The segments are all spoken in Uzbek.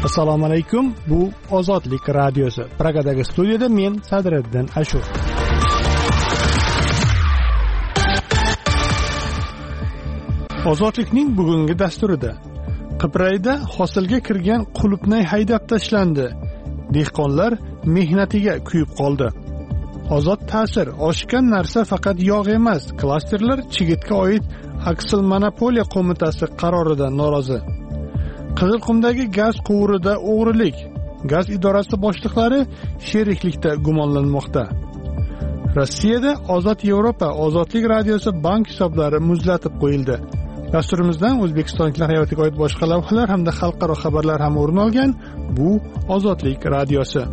Assalomu alaykum. Bu Ozodlik radiosi. Pragadagi studiyada men Sadriddin Ashur. Ozodlikning bugungi dasturida Qibrayda hosilga kirgan qulupnay haydab tashlandi. Dehqonlar mehnatiga kuyib qoldi. Ozod ta'sir: oshgan narsa faqat yog' emas. Klasterlar chigitga oid Aksil monopoliya qo'mitasi qaroridan norozi. Qizilqumdagi gaz quvurida o'g'rilik. Gaz idorasi boshliqlari sheriklikda gumonlanmoqda. Rossiyada Ozod Yevropa ozodlik radiosi bank hisoblari muzlatib qo'yildi. Dasturimizdan o'zbekistonliklar hayotiga oid boshqa lavhalar hamda xalqaro xabarlar ham o'rin olgan. Bu Ozodlik radiosi.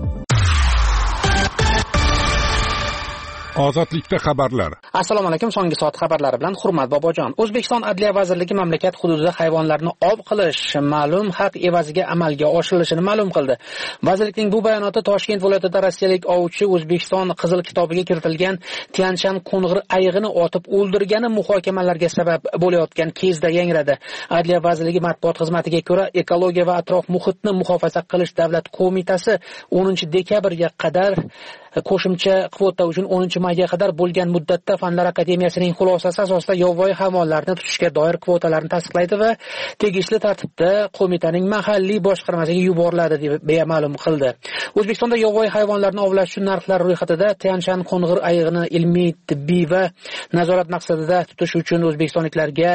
Ozodlikda xabarlar. Assalomu alaykum. So'nggi soat xabarlari bilan Hurmat Bobojon. O'zbekiston Adliya vazirligi mamlakat hududida hayvonlarni ov qilish ma'lum haq evaziga amalga oshirilishini ma'lum qildi. Vazirlikning bu bayonoti Toshkent viloyatida rossiyalik ovchi O'zbekiston qizil kitobiga kiritilgan Tianshan qo'ng'ir ayg'ini otib o'ldirgani muhokamalarga sabab bo'layotgan kezda yangradi. Adliya vazirligi matbuot xizmatiga ko'ra, ekologiya va atrof muhitni muhofaza qilish davlat qo'mitasi 10 dekabrga qadar qo'shimcha kvota uchun 10 mayga qadar bo'lgan muddatda Fanlar akademiyasining xulosasi asosida yovvoyi hayvonlarni tutishga doir kvotalarni tasdiqlaydi va tegishli tartibda qo'mitaning mahalliy boshqarmasiga yuboriladi deb ma'lum qildi. O'zbekistonda yovvoyi hayvonlarni ovlash uchun narxlar ro'yxatida Tianshan qo'ng'ir ayg'ini ilmiy, tibbiy va nazorat maqsadida tutish uchun o'zbekistonliklarga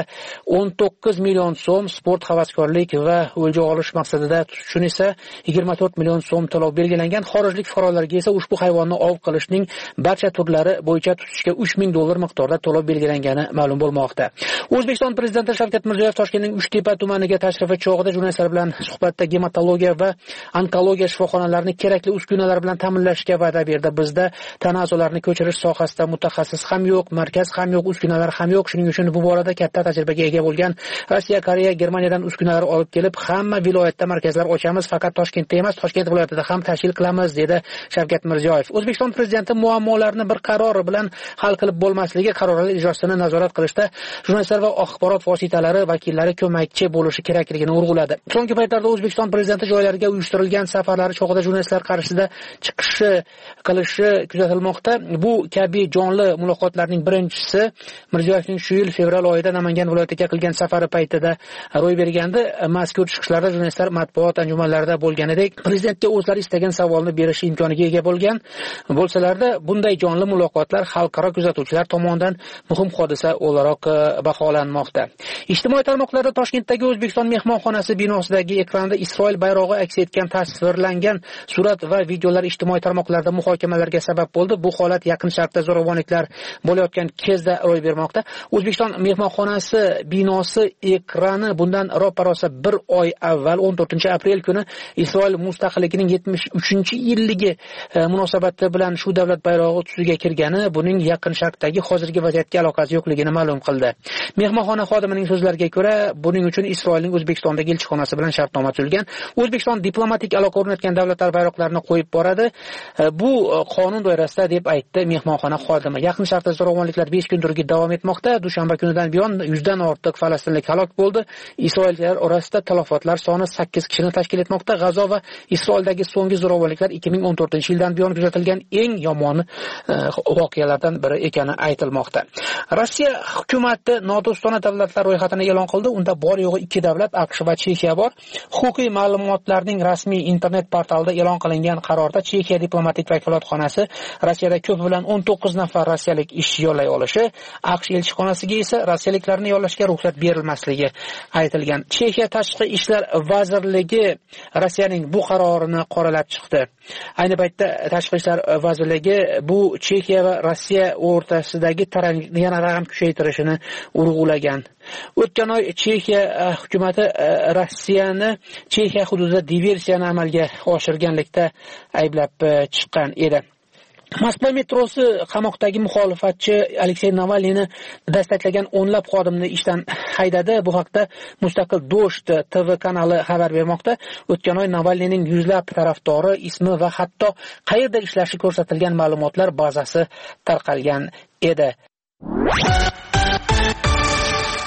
19 million so'm, sport, havaskorlik va o'lja olish maqsadida tutish uchun esa 24 million so'm to'lov belgilangan. Xorijlik fuqarolarga esa ushbu hayvonni ov qilishning barcha turlari bo'yicha tutishga $3000 miqdorda to'lov belgilangani ma'lum bo'lmoqda. O'zbekiston prezidenti Shavkat Mirziyoyev Toshkentning Uchtepa tumaniga tashrifi chog'ida jurnalistlar bilan suhbatda gematologiya va onkologiya shifoxonalarini kerakli uskunalar bilan ta'minlashga va'da berdi. Bizda tana a'zolarini ko'chirish sohasida mutaxassis ham yo'q, markaz ham yo'q, uskunalar ham yo'q. Shuning uchun bu borada katta tajribaga ega bo'lgan Rossiya, Koreya, Germaniyadan uskunalar olib kelib, hamma viloyatda markazlar ochamiz, faqat Toshkentda emas, Toshkent viloyatida ham tashkil qilamiz, dedi Shavkat Mirziyoyev. O'zbekiston prezidenti muammolarni bir qaror bilan hal qilib bo'lmasligi, qarorlar ijrosini nazorat qilishda jurnalistlar va axborot vositalari vakillari ko'makchi bo'lishi kerakligini urg'uladi. So'nggi paytlarda O'zbekiston prezidenti joylariga uyushtirilgan safarlari chog'ida jurnalistlar qarshisida chiqishi qilishi kuzatilmoqda. Bu kabi jonli muloqotlarning birinchisi Mirziyoyevning shu yil fevral oyida Namangan viloyatiga qilgan safari paytida ro'y bergandi. Mazkur chiqishlarda jurnalistlar matbuot anjumanlarida bo'lganidek, prezidentga o'zlari istagan savolni berish imkoniga ega bo'lsalarda, bunday jonli muloqotlar xalqaro kuzatuvchilar tomonidan muhim hodisa o'laroq baholanmoqda. Ijtimoiy tarmoqlarda Toshkentdagi O'zbekiston mehmonxonasi binosidagi ekranda Isroil bayrog'i aks etgan tasvirlangan surat va videolar ijtimoiy tarmoqlarda muhokamalarga sabab bo'ldi. Bu holat Yaqin Sharqda zo'ravonliklar bo'layotgan kezda ro'y bermoqda. O'zbekiston mehmonxonasi binosi ekrani bundan ro'parosa bir oy avval 14-aprel kuni Isroil mustaqilligining 73-yilligi munosabati bilan shu davlat bayrog'i tusiga kirgani, buning Yaqin Sharqdagi hozirgi vaziyatga aloqasi yo'qligini ma'lum qildi. Mehmonxona xodimining so'zlariga ko'ra, buning uchun Isroilning O'zbekistondagi elchixonasi bilan shartnoma tuzilgan. O'zbekiston diplomatik aloqa o'rnatgan davlatlar bayroqlarini qo'yib boradi. Bu qonun doirasida, deb aytdi mehmonxona xodimi. Yaqin Sharqda zo'ravonliklar 5 kundirki davom etmoqda. Dushanba kunidan buyon 100 dan ortiq falastinlik halok bo'ldi. Isroilliklar orasida talafotlar soni 8 kishini tashkil etmoqda. G'azo va Isroildagi so'nggi zo'ravonliklar 2014-yildan buyon kuzatilgan eng yomon voqealardan biri ekani aytilmoqda. Rossiya hukumati nodo'stona davlatlar ro'yxatini e'lon qildi. Unda bor yo'g'i 2 davlat, AQSh va Chexiya bor. Huquqiy ma'lumotlarning rasmiy internet portalida e'lon qilingan qarorda Chexiya diplomatik vakolatxonasi Rossiyada ko'p bilan 19 nafar rossiyalik ishchi yollay olishi, AQSh elchixonasiga esa rossiyaliklarni yollashga ruxsat berilmasligi aytilgan. Chexiya tashqi ishlar vazirligi Rossiyaning bu qarorini qoralab chiqdi. Ayni paytda tashqi ishlar vazirligi bu Chexiya va Rossiya o'rtasidagi taranglikni yana ham kuchaytirishini urg'ulagan. O'tgan oy Chexiya hukumati Rossiyani Chexiya hududida diversiyani amalga oshirganlikda ayblab chiqqan edi. Moskva metrosi qamoqdagi muxolifatchi Aleksey Navalniyni dastaklagan o'nlab xodimni ishdan haydadi. Bu haqda Mustaqil Do'sht TV kanali xabar bermoqda. O'tgan oy Navalniyning yuzlab tarafdori ismi va hatto qayerda ishlashi ko'rsatilgan ma'lumotlar bazasi tarqalgan edi.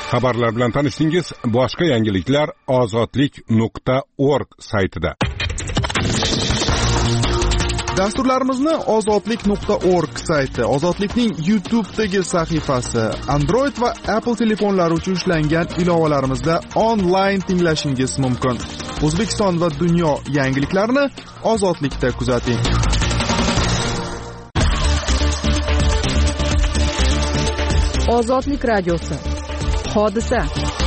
Xabarlar bilan tanishdingiz. Boshqa yangiliklar ozodlik.org saytida. Dasturlarimizni ozodlik.org sayti, Ozodlikning YouTube'dagi sahifasi, Android va Apple telefonlari uchun ishlangan ilovalarimizda onlayn tinglashingiz mumkin. O'zbekiston va dunyo yangiliklarini Ozodlikda kuzating. Ozodlik radiosi. Hodisa.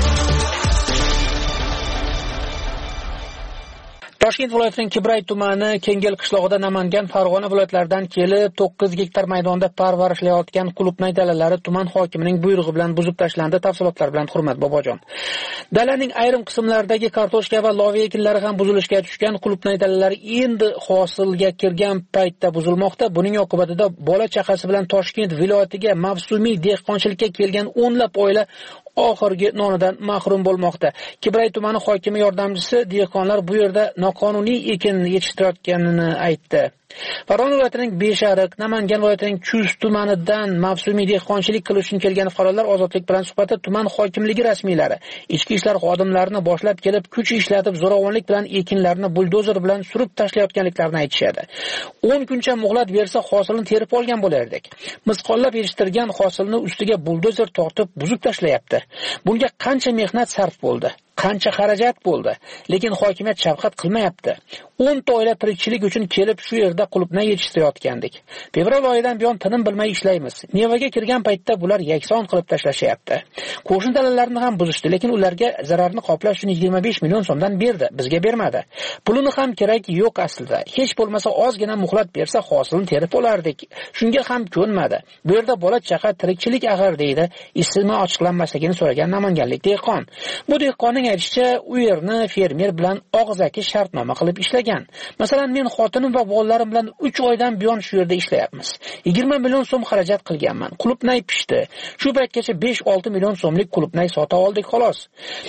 Toshkent viloyatining Kibray tumani Kengel qishlog'ida Namangan, Farg'ona viloyatlaridan kelib 9 gektar maydonda parvarishlayotgan qulupnay dalalari tuman hokimining buyrug'i bilan buzib tashlandi. Tafsilotlar bilan Hurmat Bobojon. Dalaning ayrim qismlaridagi kartoshka va loviya ekinlari ham buzilishga tushgan. Qulupnay dalalari endi hosilga kirgan paytda buzilmoqda. Buning oqibatida bola chaqasi bilan Toshkent viloyatiga mavsumiy dehqonchilikka kelgan o'nlab oila oxirgi nonidan mahrum bo'lmoqda. Kibray tumani hokimi yordamchisi dehqonlar bu yerda noqonuniy ekin yetishtirayotganini aytdi. Farg'ona viloyatining Beshariq, Namangan viloyatining Chust tumanidan mavsumiy dehqonchilik qilish uchun kelgan fuqarolar Ozodlik bilan suhbatda tuman hokimligi rasmiylari ichki ishlar xodimlarini boshlab kelib kuch ishlatib zo'ravonlik bilan ekinlarni buldozer bilan surib tashlayotganliklarini aytishadi. 10 kuncha muhlat bersa hosilni terib olgan bo'lardik. Misqollab yetishtirgan hosilni ustiga buldozer tortib buzib tashlayapti. Bunga qancha mehnat sarf bo'ldi? Qancha xarajat bo'ldi, lekin hokimiyat shafqat qilmayapti. 10 ta oila tirikchilik uchun kelib shu yerda qulupnay yetishtirayotgandik. Fevral oyidan buyon tinim bilmay ishlaymiz. Nevaga kirgan paytda bular yakson qilib tashlashyapti. Qo'shni dalalarni ham buzishdi, lekin ularga zararni qoplash uchun 25 million so'mdan berdi, bizga bermadi. Pulini ham kerak yo'q aslida. Hech bo'lmasa ozgina muhlat bersa hosilni terib olardik. Shunga ham ko'nmadi. Bu yerda bola chaqa tirikchilik ag'ar deydi. Ismi ochiqlanmasligini so'ragan namanganlik dehqon. Bu dehqonning aytishicha, u yerni fermer bilan og'zaki shartnoma qilib ishlagan. Masalan, men xotinim va bolalarim bilan 3 oydan buyon shu yerda ishlayapmiz. 20 million so'm xarajat qilganman. Qulupnay pishdi. Shu paytgacha 5-6 million so'mlik qulupnay sota oldik xolos.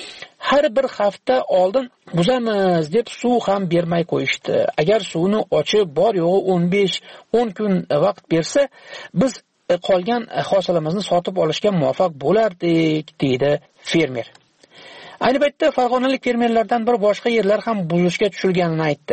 Har bir hafta oldin buzamiz deb suv ham bermay qo'yishdi. Agar suvni ochib bor yo'g'i 15-10 kun vaqt bersa, biz qolgan hosilimizni sotib olishga muvaffaq bo'lardik, deydi fermer. Ayni paytda farg'onalik fermerlardan bir boshqa yerlar ham buzishga tushilganini aytdi.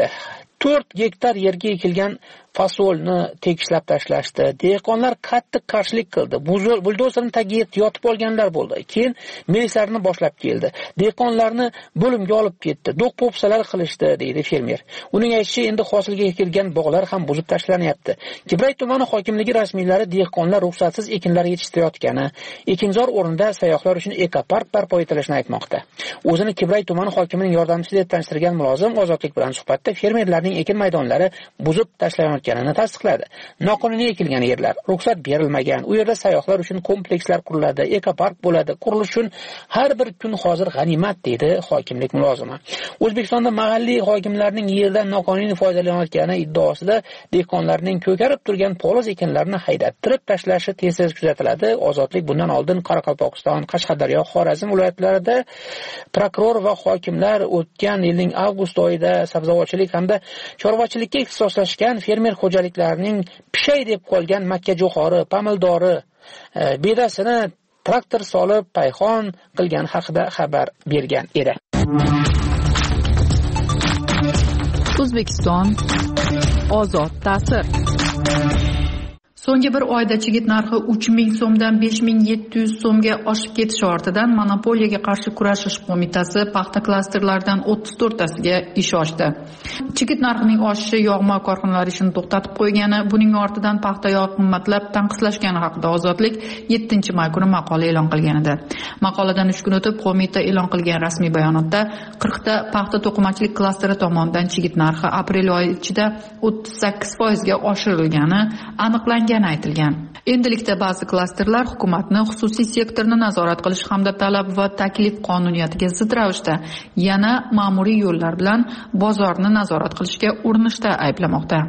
4 gektar yerga ekilgan fasolni tekislab tashlashdi. Dehqonlar qattiq qarshilik qildi. Buldozerning tagiga yotib olganlar bo'ldi. Keyin milislarni boshlab keldi. Dehqonlarni bo'limga olib ketdi. Do'q-po'psalar qilishdi, deydi fermer. Uning aytishicha, endi hosilga ekilgan bog'lar ham buzib tashlanyapti. Kibray tumani hokimligi rasmiylari dehqonlar ruxsatsiz ekinlar yetishtirayotgani, ekinzor o'rnida sayyohlar uchun ekopark barpo etilishini aytmoqda. O'zini Kibray tumani hokimining yordamchisi deb tanishtirgan mulozim Ozodlik bilan suhbatda fermerlarning ekin maydonlari buzib tashlanayotganini tasdiqladi. Noqonuniy ekilgan yerlar, ruxsat berilmagan. U yerda sayyohlar uchun komplekslar quriladi, ekopark bo'ladi. Qurilish uchun har bir kun hozir g'animat, deydi hokimlik mulozimi. O'zbekistonda mahalliy hokimlarning yerdan noqonuniy foydalanayotgani iddaosida dehqonlarning ko'karib turgan poliz ekinlarni haydattirib tashlashi tez-tez kuzatiladi. Ozodlik bundan oldin Qoraqalpog'iston, Qashqadaryo, Xorazm viloyatlarida prokuror va hokimlar o'tgan yilning avgust oyida sabzavotchilik hamda chorvachilikka ixtisoslashgan fermer xo'jaliklarining pishay deb qolgan makkajo'xori, pamildori bedasini traktor solib payxon qilgan haqida xabar bergan edi. O'zbekiston ozod ta'sir. So'nggi bir oyda chigit narxi 3000 so'mdan 5700 so'mga oshib ketishi ortidan Monopoliyaga qarshi kurashish qo'mitasi paxta klasterlaridan 34 tasiga ish ochdi. Chigit narxining oshishi yog'ma korxonalari ishini to'xtatib qo'ygani, buning ortidan paxta yog'i qimmatlab tanqislashgani haqida Ozodlik 7-may kuni maqola e'lon qilgan edi. Maqoladan 3 kun o'tib qo'mita e'lon qilgan rasmiy bayonotda 40 ta paxta to'qimachilik klasteri tomonidan chigit narxi aprel oyi ichida 38% ga oshirilgani aniqlangan aytilgan. Endilikda ba'zi klasterlar hukumatni xususiy sektorni nazorat qilish hamda talab va taklif qonuniyatiga zid ravishda yana ma'muriy yo'llar bilan bozorni nazorat qilishga urinishda ayblamoqda.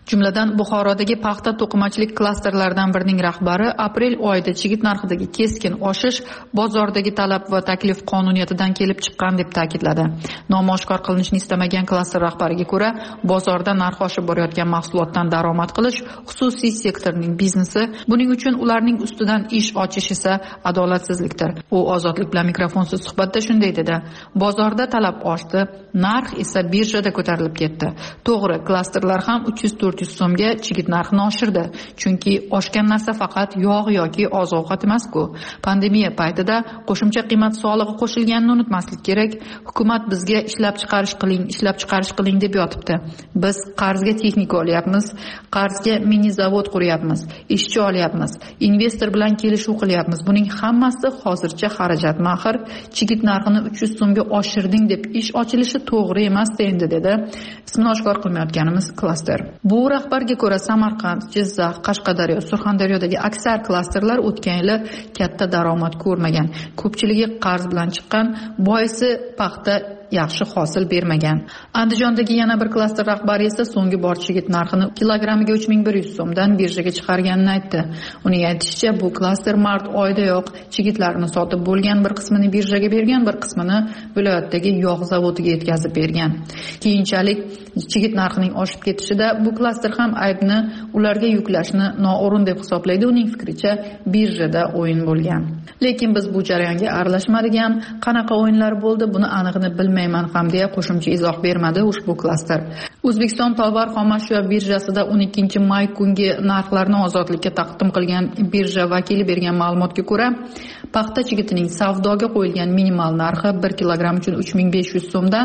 Jumladan Buxorodagi paxta to'qimachilik klasterlaridan birining rahbari aprel oyida chigit narxidagi keskin oshish bozordagi talab va taklif qonuniyatidan kelib chiqqan deb ta'kidladi. Nomi oshkor qilinishni istamagan klaster rahbariga ko'ra, bozorda narxi oshib borayotgan mahsulotdan daromad qilish xususiy sektorning biznesi, buning uchun ularning ustidan ish ochish esa adolatsizlikdir. U Ozodlik bilan mikrofonsiz suhbatda shunday dedi: bozorda talab oshdi, narx esa birjada ko'tarilib ketdi. To'g'ri, klasterlar ham 300-400 so'mga chigit narxini oshirdi, chunki oshgan narsa faqat yog' yoki oziq-ovqat emas-ku. Pandemiya paytida qo'shimcha qiymat solig'i qo'shilganini unutmaslik kerak. Hukumat bizga ishlab chiqarish qiling deb yotibdi. Biz qarzga texnika olyapmiz, qarzga mini zavod quryapmiz, ishchi olyapmiz, investor bilan kelishuv qilyapmiz. Buning hammasi hozircha xarajat. Axir chigit narxini 300 so'mga oshirding deb ish ochilishi to'g'ri emas endi, dedi ismini oshkor qilmayotganimiz klaster. Bu rahbarga ko'ra Samarqand, Jizzax, Qashqadaryo, Surxondaryodagi aksar klasterlar o'tgan yili katta daromad ko'rmagan. Ko'pchiligi qarz bilan chiqqan, boisi paxta yaxshi hosil bermagan. Andijondagi yana bir klaster rahbari esa so'nggi bor chigit narxini kilogrammiga 3100 so'mdan birjaga chiqarganini aytdi. Uning aytishicha, bu klaster mart oyidayoq chigitlarni sotib bo'lgan, bir qismini birjaga bergan, bir qismini viloyatdagi yog' zavodiga yetkazib bergan. Keyinchalik chigit narxining oshib ketishida bu klaster ham aybni ularga yuklashni noo'rin deb hisoblaydi. Uning fikricha, birjada o'yin bo'lgan. Lekin biz bu jarayonga aralashmadik ham, qanaqa o'yinlar bo'ldi, buni aniqini bilmayman ham deya qo'shimcha izoh bermadi ushbu klaster. O'zbekiston tovar xomashyo birjasida 12-may kungi narxlarni Ozodlikka taqdim qilgan birja vakili bergan ma'lumotga ko'ra, paxta chigitining savdoga qo'yilgan minimal narxi 1 kilogramm uchun 3500 so'mdan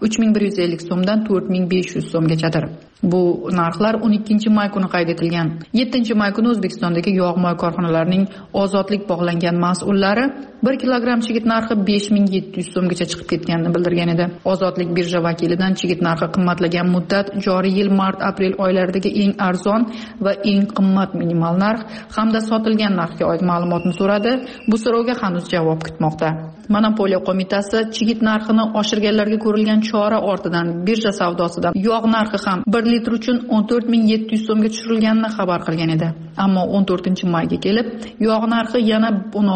3150 so'mdan 4500 so'mgachadir. Bu narxlar 12-may kuni qayd etilgan. 7-may kuni O'zbekistondagi yog'-moy korxonalarining Ozodlik bog'langan mas'ullari 1 kilogramm chigit narxi 5700 so'mgacha chiqib ketganini bildirgan edi. Ozodlik birja vakilidan chigit narxi qimmatlagan muddat joriy yil mart-aprel oylaridagi eng arzon va eng qimmat minimal narx hamda sotilgan narxga oid ma'lumotni so'radi. Bu so'rovga hanuz javob kutmoqda. Monopoliya qo'mitasi chigit narxini oshirganlarga ko'rilgan chora ortidan birja savdosida yog' narxi ham 1 litr uchun 14700 so'mga tushirilganini xabar qilgan edi. Ammo 14-mayga kelib, yog' narxi yana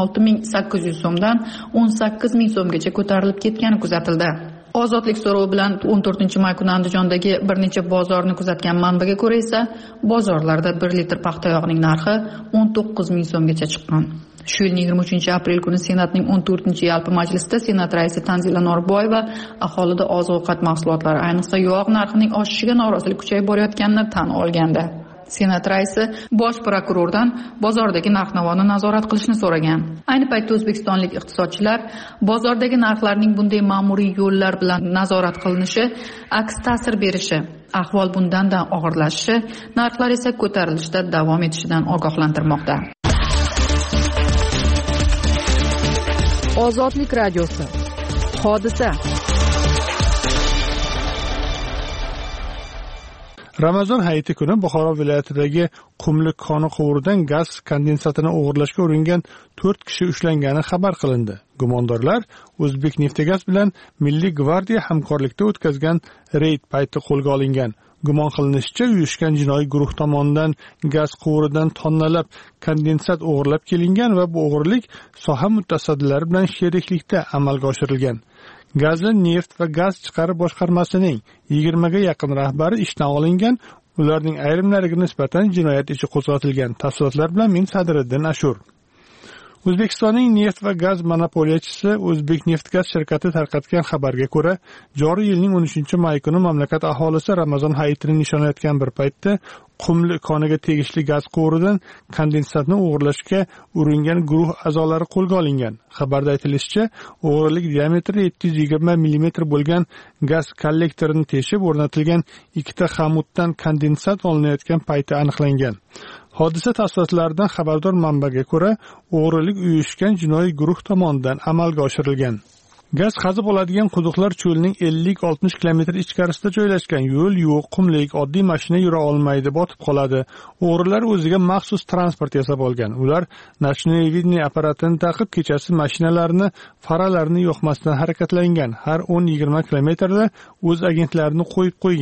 16800 so'mdan 18000 so'mgacha ko'tarilib ketgani kuzatildi. Ozodlik so'rovi bilan 14-may kuni Andijondagi bir necha bozorni kuzatgan manbaga ko'ra esa, bozorlarda 1 litr paxta yog'ining narxi 19000 so'mgacha chiqqan. Shu yilning 23-aprel kuni Senatning 14-yalpi majlisida Senat raisi Tanzila Norboyeva aholida oziq-ovqat mahsulotlari, ayniqsa yog' narxining oshishiga norozilik kuchayib borayotganini tan olgandi. Senat raisi bosh prokurordan bozordagi narx-navoni nazorat qilishni so'ragan. Ayni paytda o'zbekistonlik iqtisodchilar bozordagi narxlarning bunday ma'muriy yo'llar bilan nazorat qilinishi aks ta'sir berishi, ahvol bundan-da og'irlashishi, narxlar esa ko'tarilishda davom etishidan ogohlantirmoqda. Ozodlik radiosi. Hodisa. Ramazon hayiti kuni Buxoro viloyatidagi Qumli koni quvuridan gaz kondensatini o'g'irlashga uringan 4 kishi ushlangani xabar qilindi. Gumondorlar O'zbekneftgaz bilan Milliy gvardiya hamkorlikda o'tkazgan reyd payti qo'lga olingan. Gumon qilinishicha, uyushgan jinoiy guruh tomonidan gaz quvuridan tonnalab kondensat o'g'irlab kelingan va bu o'g'irlik soha mutasaddilari bilan sheriklikda amalga oshirilgan. Gazli neft va gaz chiqarib boshqarmasining 20 ga yaqin rahbari ishdan olingan, ularning ayrimlariga nisbatan jinoyat ishi qo'zg'atilgan. Tafsilotlar bilan men Sadriddin Ashur. O'zbekistonning neft va gaz monopoliyachisi O'zbekneftgaz shirkati tarqatgan xabarga ko'ra, joriy yilning 13-may kuni mamlakat aholisi Ramazon hayitini nishonlayotgan bir paytda Qumli koniga tegishli gaz quvuridan kondensatni o'g'irlashga uringan guruh a'zolari qo'lga olingan. Xabarda aytilishicha, o'g'irlik diametri 720 mm bo'lgan gaz kollektorini teshib o'rnatilgan ikkita xamutdan kondensat olinayotgan payti aniqlangan. Hodisa tafsilotlaridan xabardor manbaga ko'ra, o'g'irlik uyushgan jinoiy guruh tomonidan amalga oshirilgan. Gaz qazib oladigan quduqlar cho'lning 50-60 kilometr ichkarisida joylashgan. Yo'l yo'q, qumlik, oddiy mashina yura olmaydi, botib qoladi. O'g'rilar o'ziga maxsus transport yasab olgan. Ular nochnoy vidniy apparatini taqib, kechasi mashinalarni faralarini yoqmasdan harakatlangan. Har 10-20 kilometrda o'z agentlarini qo'yib qo'ygan.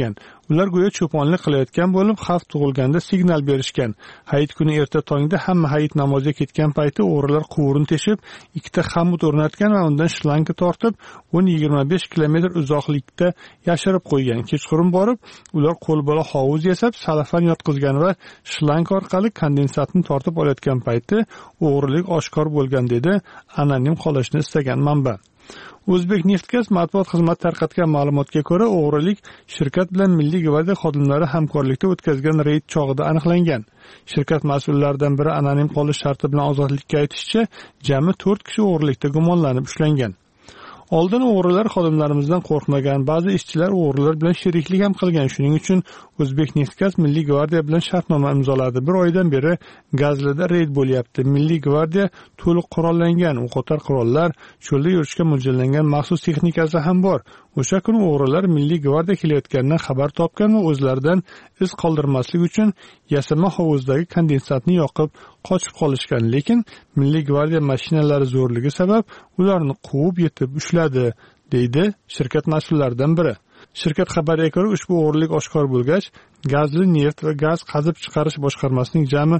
Ular go'yo cho'ponlik qilayotgan bo'lib, xavf tug'ilganda signal berishgan. Hayit kuni erta tongda hamma hayit namoziga ketgan payti o'g'rilar quvurni teshib, ikkita xamut o'rnatgan va undan shlanka tortib, 10-25 kilometr uzoqlikda yashirib qo'ygan. Kechqurun borib, ular qo'lbola hovuz yasab, salafan yotqizgan va shlanka orqali kondensatni tortib olayotgan payti o'g'rilik oshkor bo'lgan, dedi anonim qolishni istagan manba. O'zbek Neftgaz matbuot xizmati tarqatgan ma'lumotga ko'ra, o'g'rilik shirkat bilan Milliy gvardiya xodimlari hamkorlikda o'tkazgan reyd chog'ida aniqlangan. Shirkat mas'ullaridan biri anonim qolish sharti bilan ozodlikka aytishicha, jami 4 kishi o'g'rilikda gumonlanib ushlangan. Oldin o'g'rilar xodimlarimizdan qo'rqmagan, ba'zi ishchilar o'g'rilar bilan sheriklik ham qilgan. Shuning uchun O'zbek Neftgaz Milliy gvardiya bilan shartnoma imzoladi. Bir oydan beri Gazlida reyd bo'lyapti. Milliy gvardiya to'liq qurollangan, o'qotar qurollar, cho'lda yurishga mo'ljallangan maxsus texnikasi ham bor. O'sha kuni o'g'rilar Milliy gvardiya kelayotganidan xabar topgan va o'zlaridan iz qoldirmaslik uchun yasama hovuzdagi kondensatni yoqib qochib qolishgan. Lekin Milliy gvardiya mashinalari zo'rligi sabab ularni quvib yetib ushladi, deydi shirkat mas'ullaridan biri. Shirkat xabariga ko'ra, ushbu o'g'rilik oshkor bo'lgach, Gazli neft va gaz qazib chiqarish boshqarmasining jami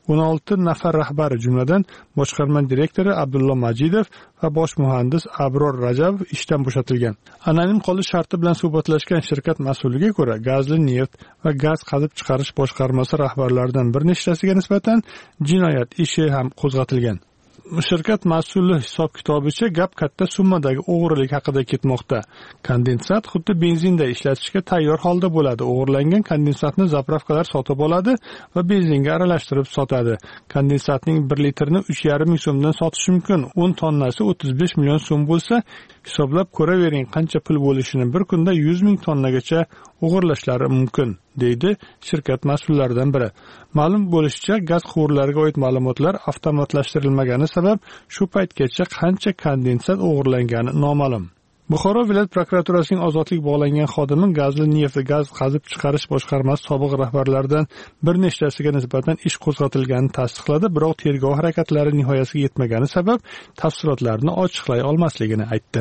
16 nafar rahbari, jumladan boshqarma direktori Abdullo Majidov va bosh muhandis Abror Rajabov ishdan bo'shatilgan. Anonim qolish sharti bilan suhbatlashgan shirkat mas'uliga ko'ra, Gazli neft va gaz qazib chiqarish boshqarmasi rahbarlaridan bir nechtasiga nisbatan jinoyat ishi ham qo'zg'atilgan. Shirkat mas'uli hisob-kitobicha gap katta summadagi o'g'rilik haqida ketmoqda. Kondensat xuddi benzinda ishlatishga tayyor holda bo'ladi. O'g'irlangan kondensatni zapravkalar sotib oladi va benzinga aralashtirib sotadi. Kondensatning 1 litrini 3,5 ming so'mdan sotish mumkin. 10 tonnasi 35 million so'm bo'lsa, hisoblab ko'ravering qancha pul bo'lishini. Bir kunda 100 ming tonnagacha o'g'irlashlari mumkin, deydi shirkat mas'ullaridan biri. Ma'lum bo'lishicha, gaz quvurlariga oid ma'lumotlar avtomatlashtirilmagani sabab shu paytgacha qancha kondensat o'g'irlangani noma'lum. Buxoro viloyat prokuraturasining ozodlik bog'langan xodimi Gazli neft va gaz qazib chiqarish boshqarmasi sobiq rahbarlaridan bir nechtasiga nisbatan ish qo'zg'atilganini tasdiqladi, biroq tergov harakatlari nihoyasiga yetmagani sabab tafsilotlarni ochiqlay olmasligini aytdi.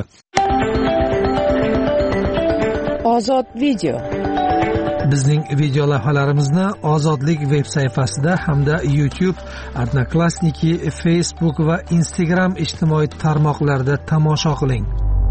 Ozod video. Bizning video lavhalarimizni Ozodlik veb sayfasida hamda YouTube, Odnoklassniki, Facebook va Instagram ijtimoiy tarmoqlarida tomosha qiling.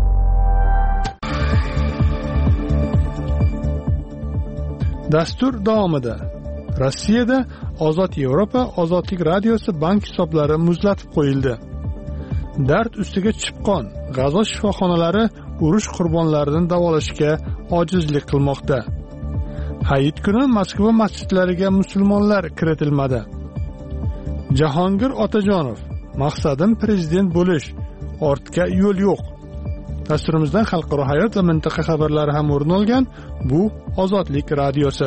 Dastur davomida Rossiyada Ozod Yevropa Ozodlik radiosi bank hisoblari muzlatib qo'yildi. Dard ustiga chipqon, G'azo shifoxonalari urush qurbonlarini davolashga ojizlik qilmoqda. Hayit kuni Moskva masjidlariga musulmonlar kiritilmadi. Jahongir Otajonov: maqsadim prezident bo'lish, ortga yo'l yo'q. Dasturimizdan xalqaro hayot va mintaqa xabarlari ham o'rin olgan. Bu Ozodlik radiosi.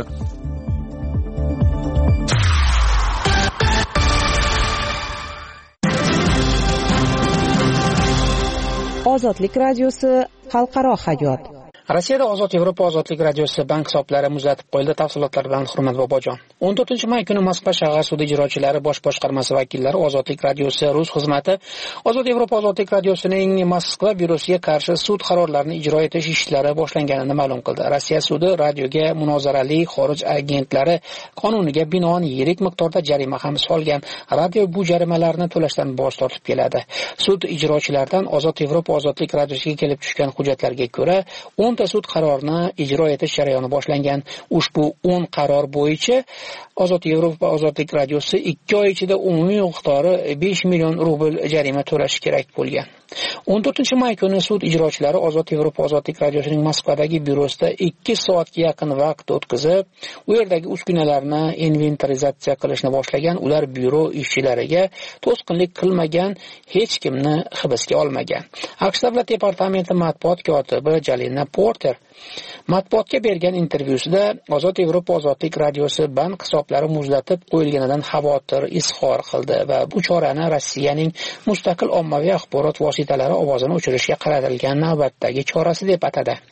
Ozodlik radiosi xalqaro hayot. Rossiyada Ozod Yevropa Ozodlik radiosi bank hisoblari muzlatib qo'yildi. Tafsilotlar bilan Hurmat Bobojon. 14-may kuni Moskva shahar sudi ijrochilari bosh boshqarmasi vakillari Ozodlik radiosi Rus xizmati Ozod Yevropa Ozodlik radiosining Moskva byurosiga qarshi sud qarorlarini ijro etish ishlari boshlanganini ma'lum qildi. Rossiya sudi radioga munozarali xorij agentlari qonuniga binoan yirik miqdorda jarima ham solgan. Radio bu jarimalarni to'lashdan bosh tortib keladi. Sud ijrochilaridan Ozod Yevropa Ozodlik radiosiga kelib tushgan hujjatlarga ko'ra 10 sud qarorini ijro etish jarayoni boshlangan. Ushbu 10 qaror bo'yicha Ozod Yevropa Ozodlik radiosi 2 oy ichida umumiy miqdori 5 million rubl jarima to'lashi kerak bo'lgan. 14-may kuni sud ijrochilari Ozod Yevropa Ozodlik radiosining Moskvadagi byurosida 2 soatga yaqin vaqt o'tkazib, u yerdagi uskunalarni inventarizatsiya qilishni boshlagan. Ular byuro ishchilariga to'sqinlik qilmagan, hech kimni hibsga olmagan. AQSh davlat departamenti matbuot kotibi Jalina Porter matbuotga bergan intervyusida Ozod Yevropa Ozodlik radiosi bank hisoblari muzlatib qo'yilganidan xavotir izhor qildi va bu chorani Rossiyaning mustaqil ommaviy axborot vositalari ovozini o'chirishga qaratilgan navbatdagi chorasi deb atadi.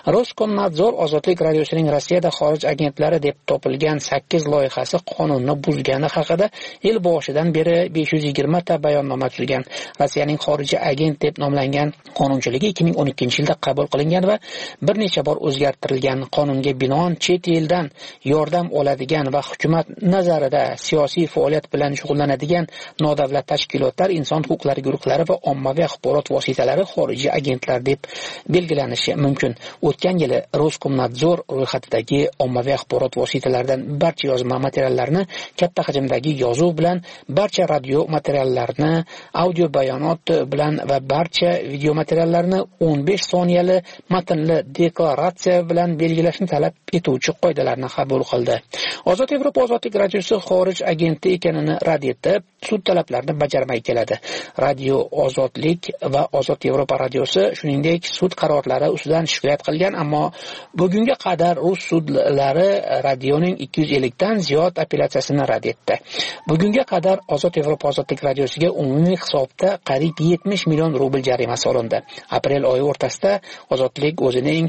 Roskomnadzor Ozodlik radiosining Rossiyada xorij agentlari deb topilgan 8 loyihasi qonunni buzgani haqida yil boshidan beri 520 ta bayonnoma tuzgan. Rossiyaning xorijiy agent deb nomlangan qonunchiligi 2012-yilda qabul qilingan va bir necha bor o'zgartirilgan. Qonunga binoan chet eldan yordam oladigan va hukumat nazarida siyosiy faoliyat bilan shug'ullanadigan nodavlat tashkilotlar, inson huquqlari guruhlari va ommaviy axborot vositalari xorijiy agentlar deb belgilanishi mumkin. O'tgan yili Roskomnadzor ro'yxatidagi ommaviy axborot vositalaridan barcha yozma materiallarni, katta hajmdagi yozuv bilan, barcha radio materiallarni, audio bayonot bilan va barcha video materiallarni 15 soniyali matnli deklaratsiya bilan belgilashni talab etuvchi qoidalarni qabul qildi. Ozod Yevropa ozodlik radiosi xorij agenti ekanini rad etib, sud talablarini bajarmay keladi. Radio Ozodlik va Ozod Yevropa radiosi shuningdek sud qarorlari ustidan shikoyat qilgan, ammo bugunga qadar rus sudlari radioning 250 dan ziyod apellyatsiyasini rad etdi. Bugunga qadar Ozod Yevropa ozodlik radiosiga umumiy hisobda qariyb 70 million rubl jarima solindi. Aprel oyi o'rtasida Ozodlik o'zining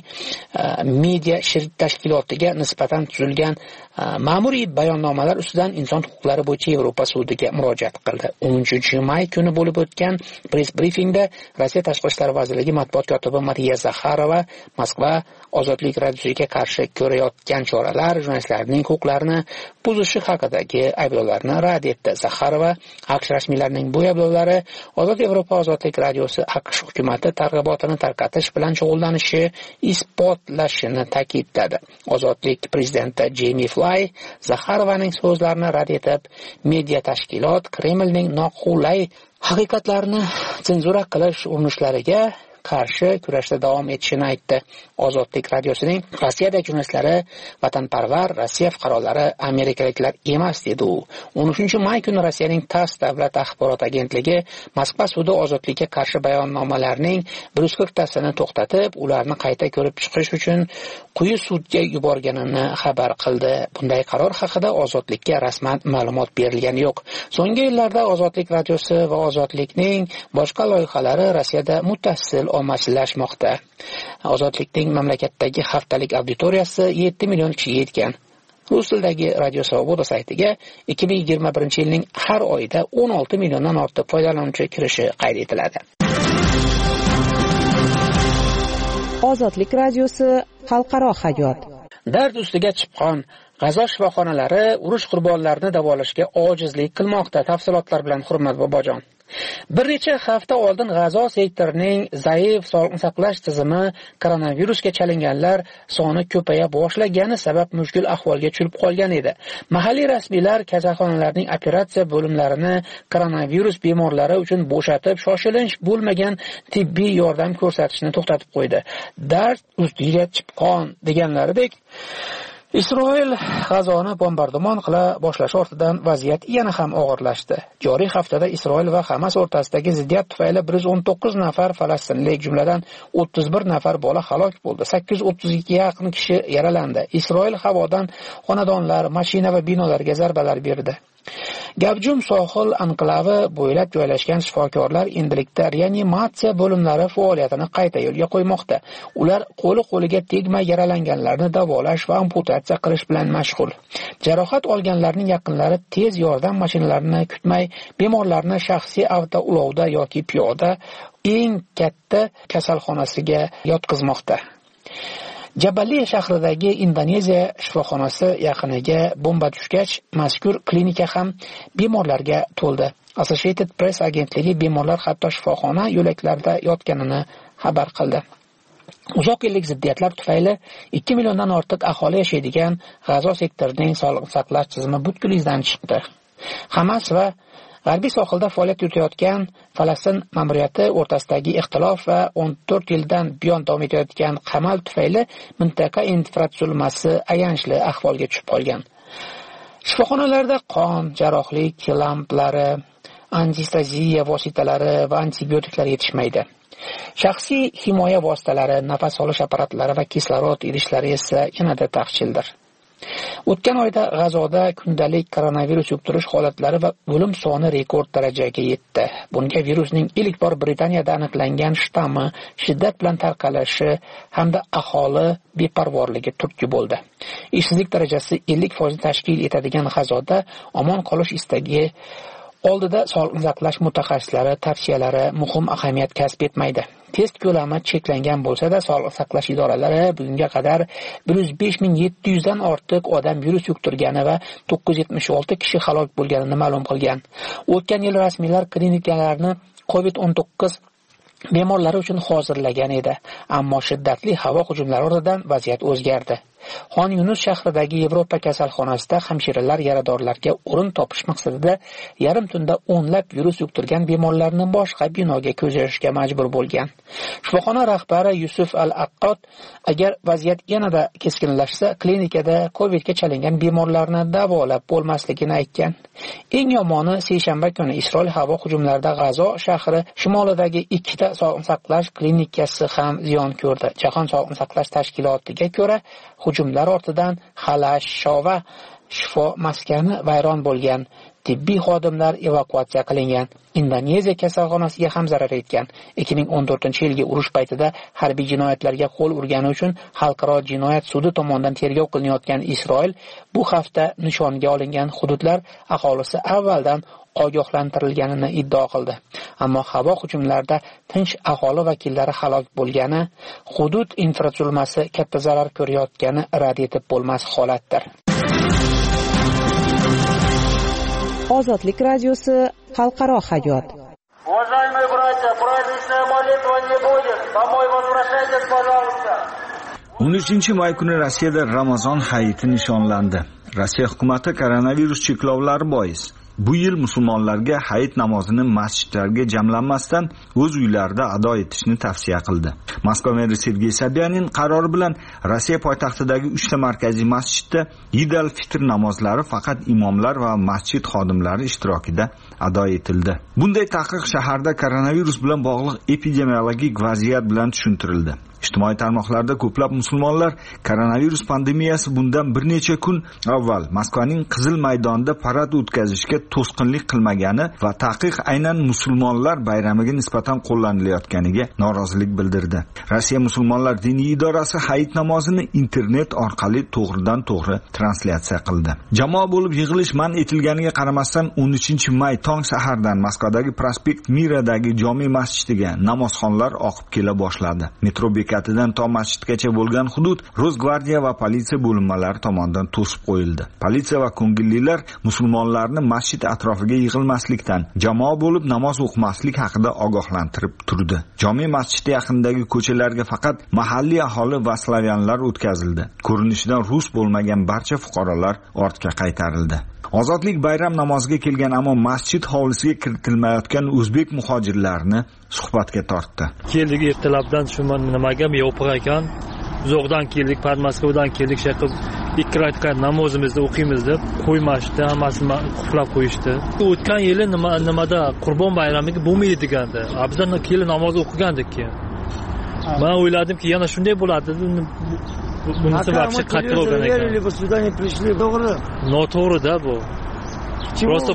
media tashkilotiga nisbatan tuzilgan ma'muriy bayonnomalar ustidan inson huquqlari bo'yicha Yevropa sudiga murojaat qildi. 13-may kuni bo'lib o'tgan press brifingda Rossiya Tashqi ishlar vazirligi matbuot kotibi Mariya Zakharova Moskva ozodlik radiosiga qarshi ko'rayotgan choralar jurnalistlarning huquqlarini buzishi haqidagi ayblovlarni rad etdi. Zakharova AQSh rasmiylarining bu ayblovlari Ozod Yevropa ozodlik radiosi AQSh hukumati targ'ibotini tarqatish bilan shug'ullanishi isbotlashini ta'kidladi. Ozodlik prezidenti Jamie Fly Zakharovaning so'zlarini rad etib, media tashkilot Kremlning noqulay haqiqatlarni senzura qilish urinishlariga qarshi kurashda davom etishini aytdi. Ozodlik radiosining Rossiyada jurnalistlari vatanparvar Rossiya fuqarolari amerikaliklar emas dedi u. 13-may kuni Rossiyaning TASS davlat axborot agentligi Moskva sudi ozodlikka qarshi bayonnomalarning 140 tasini to'xtatib, ularni qayta ko'rib chiqish uchun quyi sudga yuborganini xabar qildi. Bunday qaror haqida ozodlikka rasman ma'lumot berilgani yo'q. So'nggi yillarda Ozodlik radiosi va ozodlikning boshqa loyihalari Rossiyada muttasil ommalashmoqda. Ozodlikning mamlakatdagi haftalik auditoriyasi 7 million kishiga yetgan. Rus tilidagi Radio Svoboda saytiga 2021-yilning har oyida 16 milliondan ortiq foydalanuvchi kirishi qayd etiladi. Ozodlik radiosi xalqaro hayot. Dard ustiga chipqon. G'azo shifoxonalari urush qurbonlarini davolashga ojizlik qilmoqda. Tafsilotlar bilan Hurmat Bobojon. Bir necha hafta oldin G'azo sektorining zaif sog'liqni saqlash tizimi koronavirusga chalinganlar soni ko'paya boshlagani sabab mushkul ahvolga tushib qolgan edi. Mahalliy rasmiylar kasalxonalarning operatsiya bo'limlarini koronavirus bemorlari uchun bo'shatib, shoshilinch bo'lmagan tibbiy yordam ko'rsatishni to'xtatib qo'ydi. Dard ustiga chipqon deganlaridek Isroil G'azoni bombardimon qila boshlashi ortidan vaziyat yana ham og'irlashdi. Joriy haftada Isroil va Hamas o'rtasidagi ziddiyat tufayli 119 nafar falastinlik, jumladan 31 nafar bola halok bo'ldi. 832 ga yaqin kishi yaralandi. Isroil havodan xonadonlar, mashina va binolarga zarbalar berdi. Gavjum sohil anklavi bo'ylab joylashgan shifokorlar endilikda reanimatsiya bo'limlari faoliyatini qayta yo'lga qo'ymoqda. Ular qo'liga tegmay yaralanganlarni davolash va amputatsiya qilish bilan mashg'ul. Jarohat olganlarning yaqinlari tez yordam mashinalarini kutmay, bemorlarni shaxsiy avtoulovda yoki piyoda eng katta kasalxonasiga yotqizmoqda. Jabaliya shahridagi Indoneziya shifoxonasi yaqiniga bomba tushgach, mazkur klinika ham bemorlarga to'ldi. Associated Press agentligi bemorlar hatto shifoxona yo'laklarida yotganini xabar qildi. Uzoq yillik ziddiyatlar tufayli 2 milliondan ortiq aholi yashaydigan G'azo sektorining sog'liqni saqlash tizimi butkul izdan chiqdi. Hamas va G'arbiy sohilda faoliyat yuritayotgan Falastin ma'muriyati o'rtasidagi ixtilof va 14 yildan buyon davom etayotgan qamal tufayli mintaqa infratuzilmasi ayanchli ahvolga tushib qolgan. Shifoxonalarda qon, jarrohlik lamplari, anesteziya vositalari va antibiotiklar yetishmaydi. Shaxsiy himoya vositalari, nafas olish apparatlari va kislorod idishlari esa yanada taqchildir. O'tgan oyda G'azoda kundalik koronavirus yuqtirish holatlari va o'lim soni rekord darajaga yetdi. Bunga virusning ilk bor Britaniyada aniqlangan shtammi, shiddat bilan tarqalishi hamda aholi beparvorligi turtki bo'ldi. Ishsizlik darajasi 50% tashkil etadigan G'azoda omon qolish istagi oldida sog'liqni saqlash mutaxassislari tavsiyalari muhim ahamiyat kasb etmaydi. Test ko'lami cheklangan bo'lsa-da, sog'liqni saqlash idoralari bugunga qadar 105.700 dan ortiq odam virus yuqtirgani va 976 kishi halok bo'lganini ma'lum qilgan. O'tgan yil rasmiylar klinikalarni COVID-19 bemorlari uchun hozirlagan edi, ammo shiddatli havo hujumlari ortidan vaziyat o'zgardi. Xon Yunus shahridagi Yevropa kasalxonasida hamshiralar yaradorlarga o'rin topish maqsadida yarim tunda o'nlab virus yuqtirgan bemorlarni boshqa binoga ko'chirishga majbur bo'lgan. Shifoxona rahbari Yusuf Al-Aqqot agar vaziyat yanada keskinlashsa, klinikada COVIDga chalingan bemorlarni davolab bo'lmasligini aytgan. Eng yomoni seshanba kuni Isroil havo hujumlarida G'azo shahri shimolidagi ikkita sog'liqni saqlash klinikasi ham ziyon ko'rdi. Jahon sog'liqni saqlash tashkilotiga ko'ra, hujumlar ortidan Xalash, Shova shifo maskani vayron bo'lgan. Tibbiy xodimlar evakuatsiya qilingan. Indoneziya kasalxonasiga ham zarar yetgan. 2014-yilgi urush paytida harbiy jinoyatlarga qo'l urgani uchun Xalqaro jinoyat sudi tomonidan tergov qilinayotgan Isroil bu hafta nishonga olingan hududlar aholisi avvaldan ogohlantirilganini iddao qildi. Ammo havo hujumlarida tinch aholi vakillari halok bo'lgani, hudud infratuzilmasi katta zarar ko'rayotgani rad etib bo'lmas holatdir. Ozodlik radiosi xalqaro hayot. Уважаемые братья, праздничная молитва не будет. Домой возвращайтесь, пожалуйста. 13 may kuni Rossiyada Ramazon hayiti nishonlandi. Rossiya hukumati koronavirus cheklovlari bois bu yil musulmonlarga hayit namozini masjidlarga jamlanmasdan o'z uylarida ado etishni tavsiya qildi. Moskva meri Sergey Sobyanin qarori bilan Rossiya poytaxtidagi 3 ta markaziy masjidda Eid al-Fitr namozlari faqat imomlar va masjid xodimlari ishtirokida ado etildi. Bunday taqiq shaharda koronavirus bilan bog'liq epidemiologik vaziyat bilan tushuntirildi. Ijtimoiy tarmoqlarda ko'plab musulmonlar koronavirus pandemiyasi bundan bir necha kun avval Moskvaning Qizil maydonida parad o'tkazishga to'sqinlik qilmagani va taqiq aynan musulmonlar bayramiga nisbatan qo'llanilayotganiga norozilik bildirdi. Rossiya musulmonlar diniy idorasi hayit namozini internet orqali to'g'ridan to'g'ri translyatsiya qildi. Jamoa bo'lib yig'ilish man etilganiga qaramasdan 13-may tong sahardan Moskvadagi Prospekt Miradagi jome masjidiga namozxonlar oqib kela boshladi. Metro bekatidan to masjidgacha bo'lgan hudud Rosgvardiya va politsiya bo'linmalari tomonidan to'sib qo'yildi. Politsiya va ko'ngillilar musulmonlarni masjid atrofiga yig'ilmaslikdan, jamoa bo'lib namoz o'qimaslik haqida ogohlantirib turdi. Jome masjidi yaqinidagi ko'chalarga faqat mahalliy aholi va slavyanlar o'tkazildi. Ko'rinishidan rus bo'lmagan barcha fuqarolar ortga qaytarildi. Ozodlik bayram namoziga kelgan, ammo masjid hovlisiga kiritilmayotgan o'zbek muhojirlarni suhbatga tortdi. Keldik ertalabdan shu nimaga yopiq ekan. Uzoqdan keldik, Moskvadan keldik, shaqib 2 rakat namozimizni o'qiymiz deb qo'ymashdi, hammasini quflab qo'yishdi. O'tgan yili nimada Qurbon bayramiga bo'lmaydi degandi. Bizlar kelib namoz o'qigandik keyin. Men o'yladimki, yana shunday bo'ladi. Bunisi вообще qattiq bo'lgan ekan. Noto'g'ri-da bu. Просто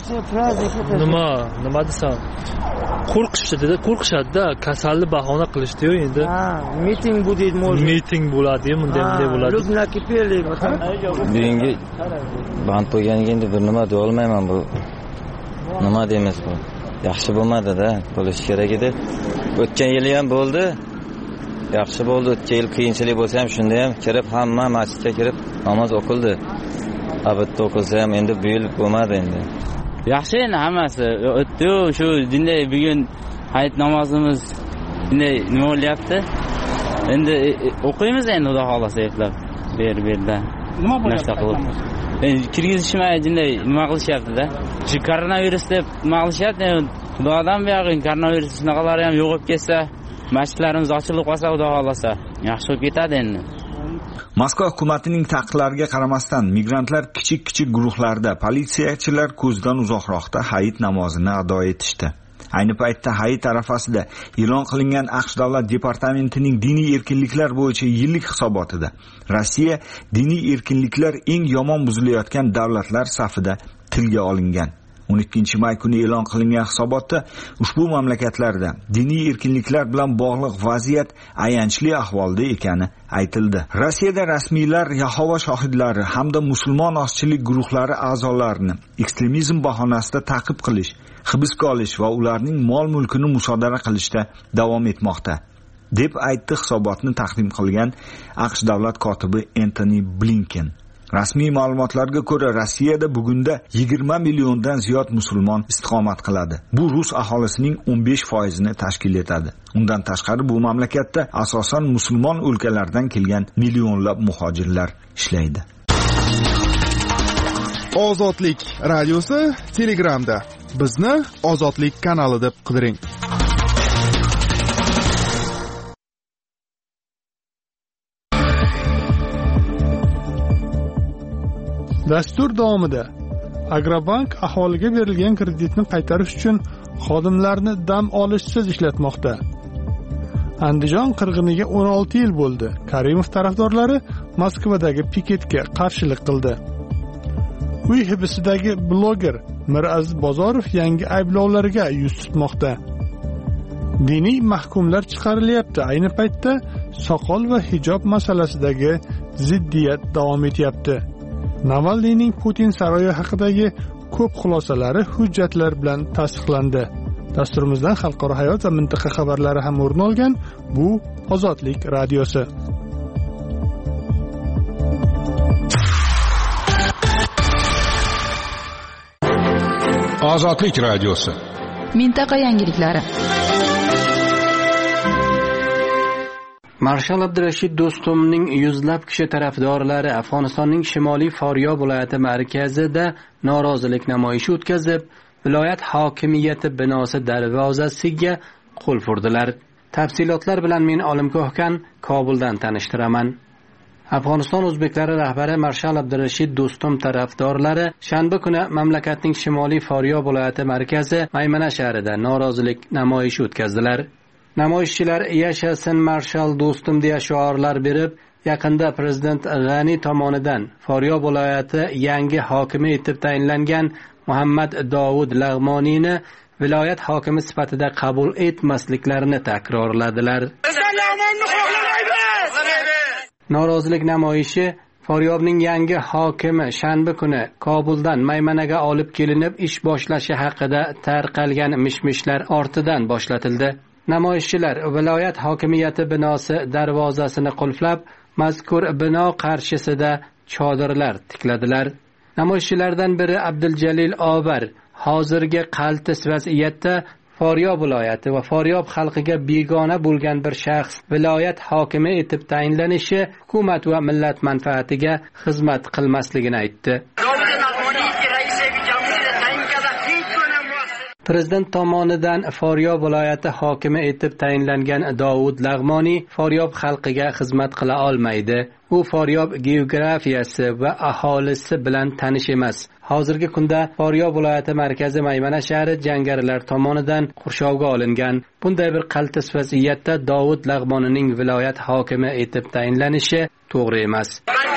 nima desam, qo'rqishadi-da, kasalni bahona qilishdi-yu endi. Miting bu deydi, miting bo'ladi, bunday bo'ladi. Bugungi band bo'lganiga endi bir nima deya olmayman, bu nima deymiz bu. Yaxshi bo'lmadi-da, bo'lish kerak edi. O'tgan yili ham bo'ldi. Yaxshi bo'ldi, o'tgan yil qiyinchilik bo'lsa ham shunda ham kirib, hamma masjidga kirib namoz o'qildi. Albatta o'qilsa ham endi bu yil bo'lmadi endi. Yaxshi endi hammasi o'tdi. Shu dinday bugun hayit namozimiz dinday nima bo'lyapti? Endi o'qiymiz endi Xudo xolasa eplab. Berda. Nima bo'lyapti? Endi kirgizishmay dinday nima qilishyapti-da. Shu koronavirus deb nima qilishyapti? Xudodan buyog'in koronavirus shunaqalari ham yo'qib ketsa, masjidlarimiz ochilib qolsa, Xudo xolasa yaxshi bo'lib ketadi endi. Moskva hukumatining taqiqlariga qaramasdan migrantlar kichik guruhlarda politsiyachilar ko'zdan uzoqroqda hayit namozini ado etishdi. Ayni paytda Haiti arafasida e'lon qilingan AQSh davlat departamentining diniy erkinliklar bo'yicha yillik hisobotida Rossiya diniy erkinliklar eng yomon buzilayotgan davlatlar safida tilga olingan. 12-may kuni e'lon qilingan hisobotda ushbu mamlakatlarda diniy erkinliklar bilan bog'liq vaziyat ayanchli ahvolda ekani aytildi. Rossiyada rasmiylar Yahova shohidlari hamda musulmon ozchilik guruhlari a'zolarini ekstremizm bahonasida ta'qib qilish, hibsga olish va ularning mol-mulkini musodara qilishda davom etmoqda, deb aytdi hisobotni taqdim qilgan AQSh davlat kotibi Antony Blinken. Rasmiy ma'lumotlarga ko'ra, Rossiyada bugunda 20 milliondan ziyod musulmon istiqomat qiladi. Bu rus aholisining 15%ni tashkil etadi. Undan tashqari bu mamlakatda asosan musulmon o'lkalardan kelgan millionlab muhojirlar ishlaydi. Ozodlik radiosi Telegramda. Bizni Ozodlik kanali deb qidiring. Dastur davomida Agrobank aholiga berilgan kreditni qaytarish uchun xodimlarni dam olishsiz ishlatmoqda. Andijon qirg'iniga 16 yil bo'ldi. Karimov tarafdorlari Moskvadagi piketga qarshilik qildi. Uy hibisidagi bloger Miraziz Bozorov yangi ayblovlarga yuz tutmoqda. Diniy mahkumlar chiqarilyapti. Ayni paytda soqol va hijob masalasidagi ziddiyat davom etyapti. Navalniyning Putin saroyi haqidagi ko'p xulosalari hujjatlar bilan tasdiqlandi. Dasturimizdan xalqaro hayot va mintaqa xabarlari ham o'rin olgan. Bu Ozodlik radiosi. Ozodlik radiosi. Mintaqa yangiliklari. Marshal Abdurashid Do'stumning yuzlab kishi tarafdorlari Afg'onistonning Shimoliy Faryob viloyati markazida norozilik namoyishi o'tkazib, viloyat hokimiyati binosi darvozasiga qo'l urdilar. Tafsilotlar bilan men Olimko'hkan Kobuldan tanishtiraman. Afg'oniston o'zbeklari rahbari Marshal Abdurashid Do'stum tarafdorlari shanba kuni mamlakatning Shimoliy Faryob viloyati markazi Maymana shahrida norozilik namoyishi o'tkazdilar. Namoyishchilar yashasin Marshal Do'stum deya shiorlar berib, yaqinda prezident G'ani tomonidan Faryob viloyati yangi hokimi etib tayinlangan Muhammad Dovud Lag'moniyni viloyat hokimi sifatida qabul etmasliklarini takrorladilar. Norozilik namoyishi Faryobning yangi hokimi shanba kuni Kobuldan Maymanaga olib kelinib ish boshlashi haqida tarqalgan mishmishlar ortidan boshlatildi. Namoyishchilar viloyat hokimiyati binosi darvozasini qulflab, mazkur bino qarshisida chodirlar tikladilar. Namoyishchilardan biri Abduljalil Obar hozirgi qaltis vaziyatda Faryob viloyati va Faryob xalqiga begona bo'lgan bir shaxs viloyat hokimi etib tayinlanishi hukumat va millat manfaatiga xizmat qilmasligini aytdi. Prezident tomonidan Faryob viloyati hokimi etib tayinlangan Dovud Lag'moniy Faryob xalqiga xizmat qila olmaydi. U Faryob geografiyasi va aholisi bilan tanish emas. Hozirgi kunda Faryob viloyati markazi Maymana shahri jangarilar tomonidan qurshovga olingan. Bunday bir qaltis vaziyatda Dovud Lag'moniyning viloyat hokimi etib tayinlanishi to'g'ri emas.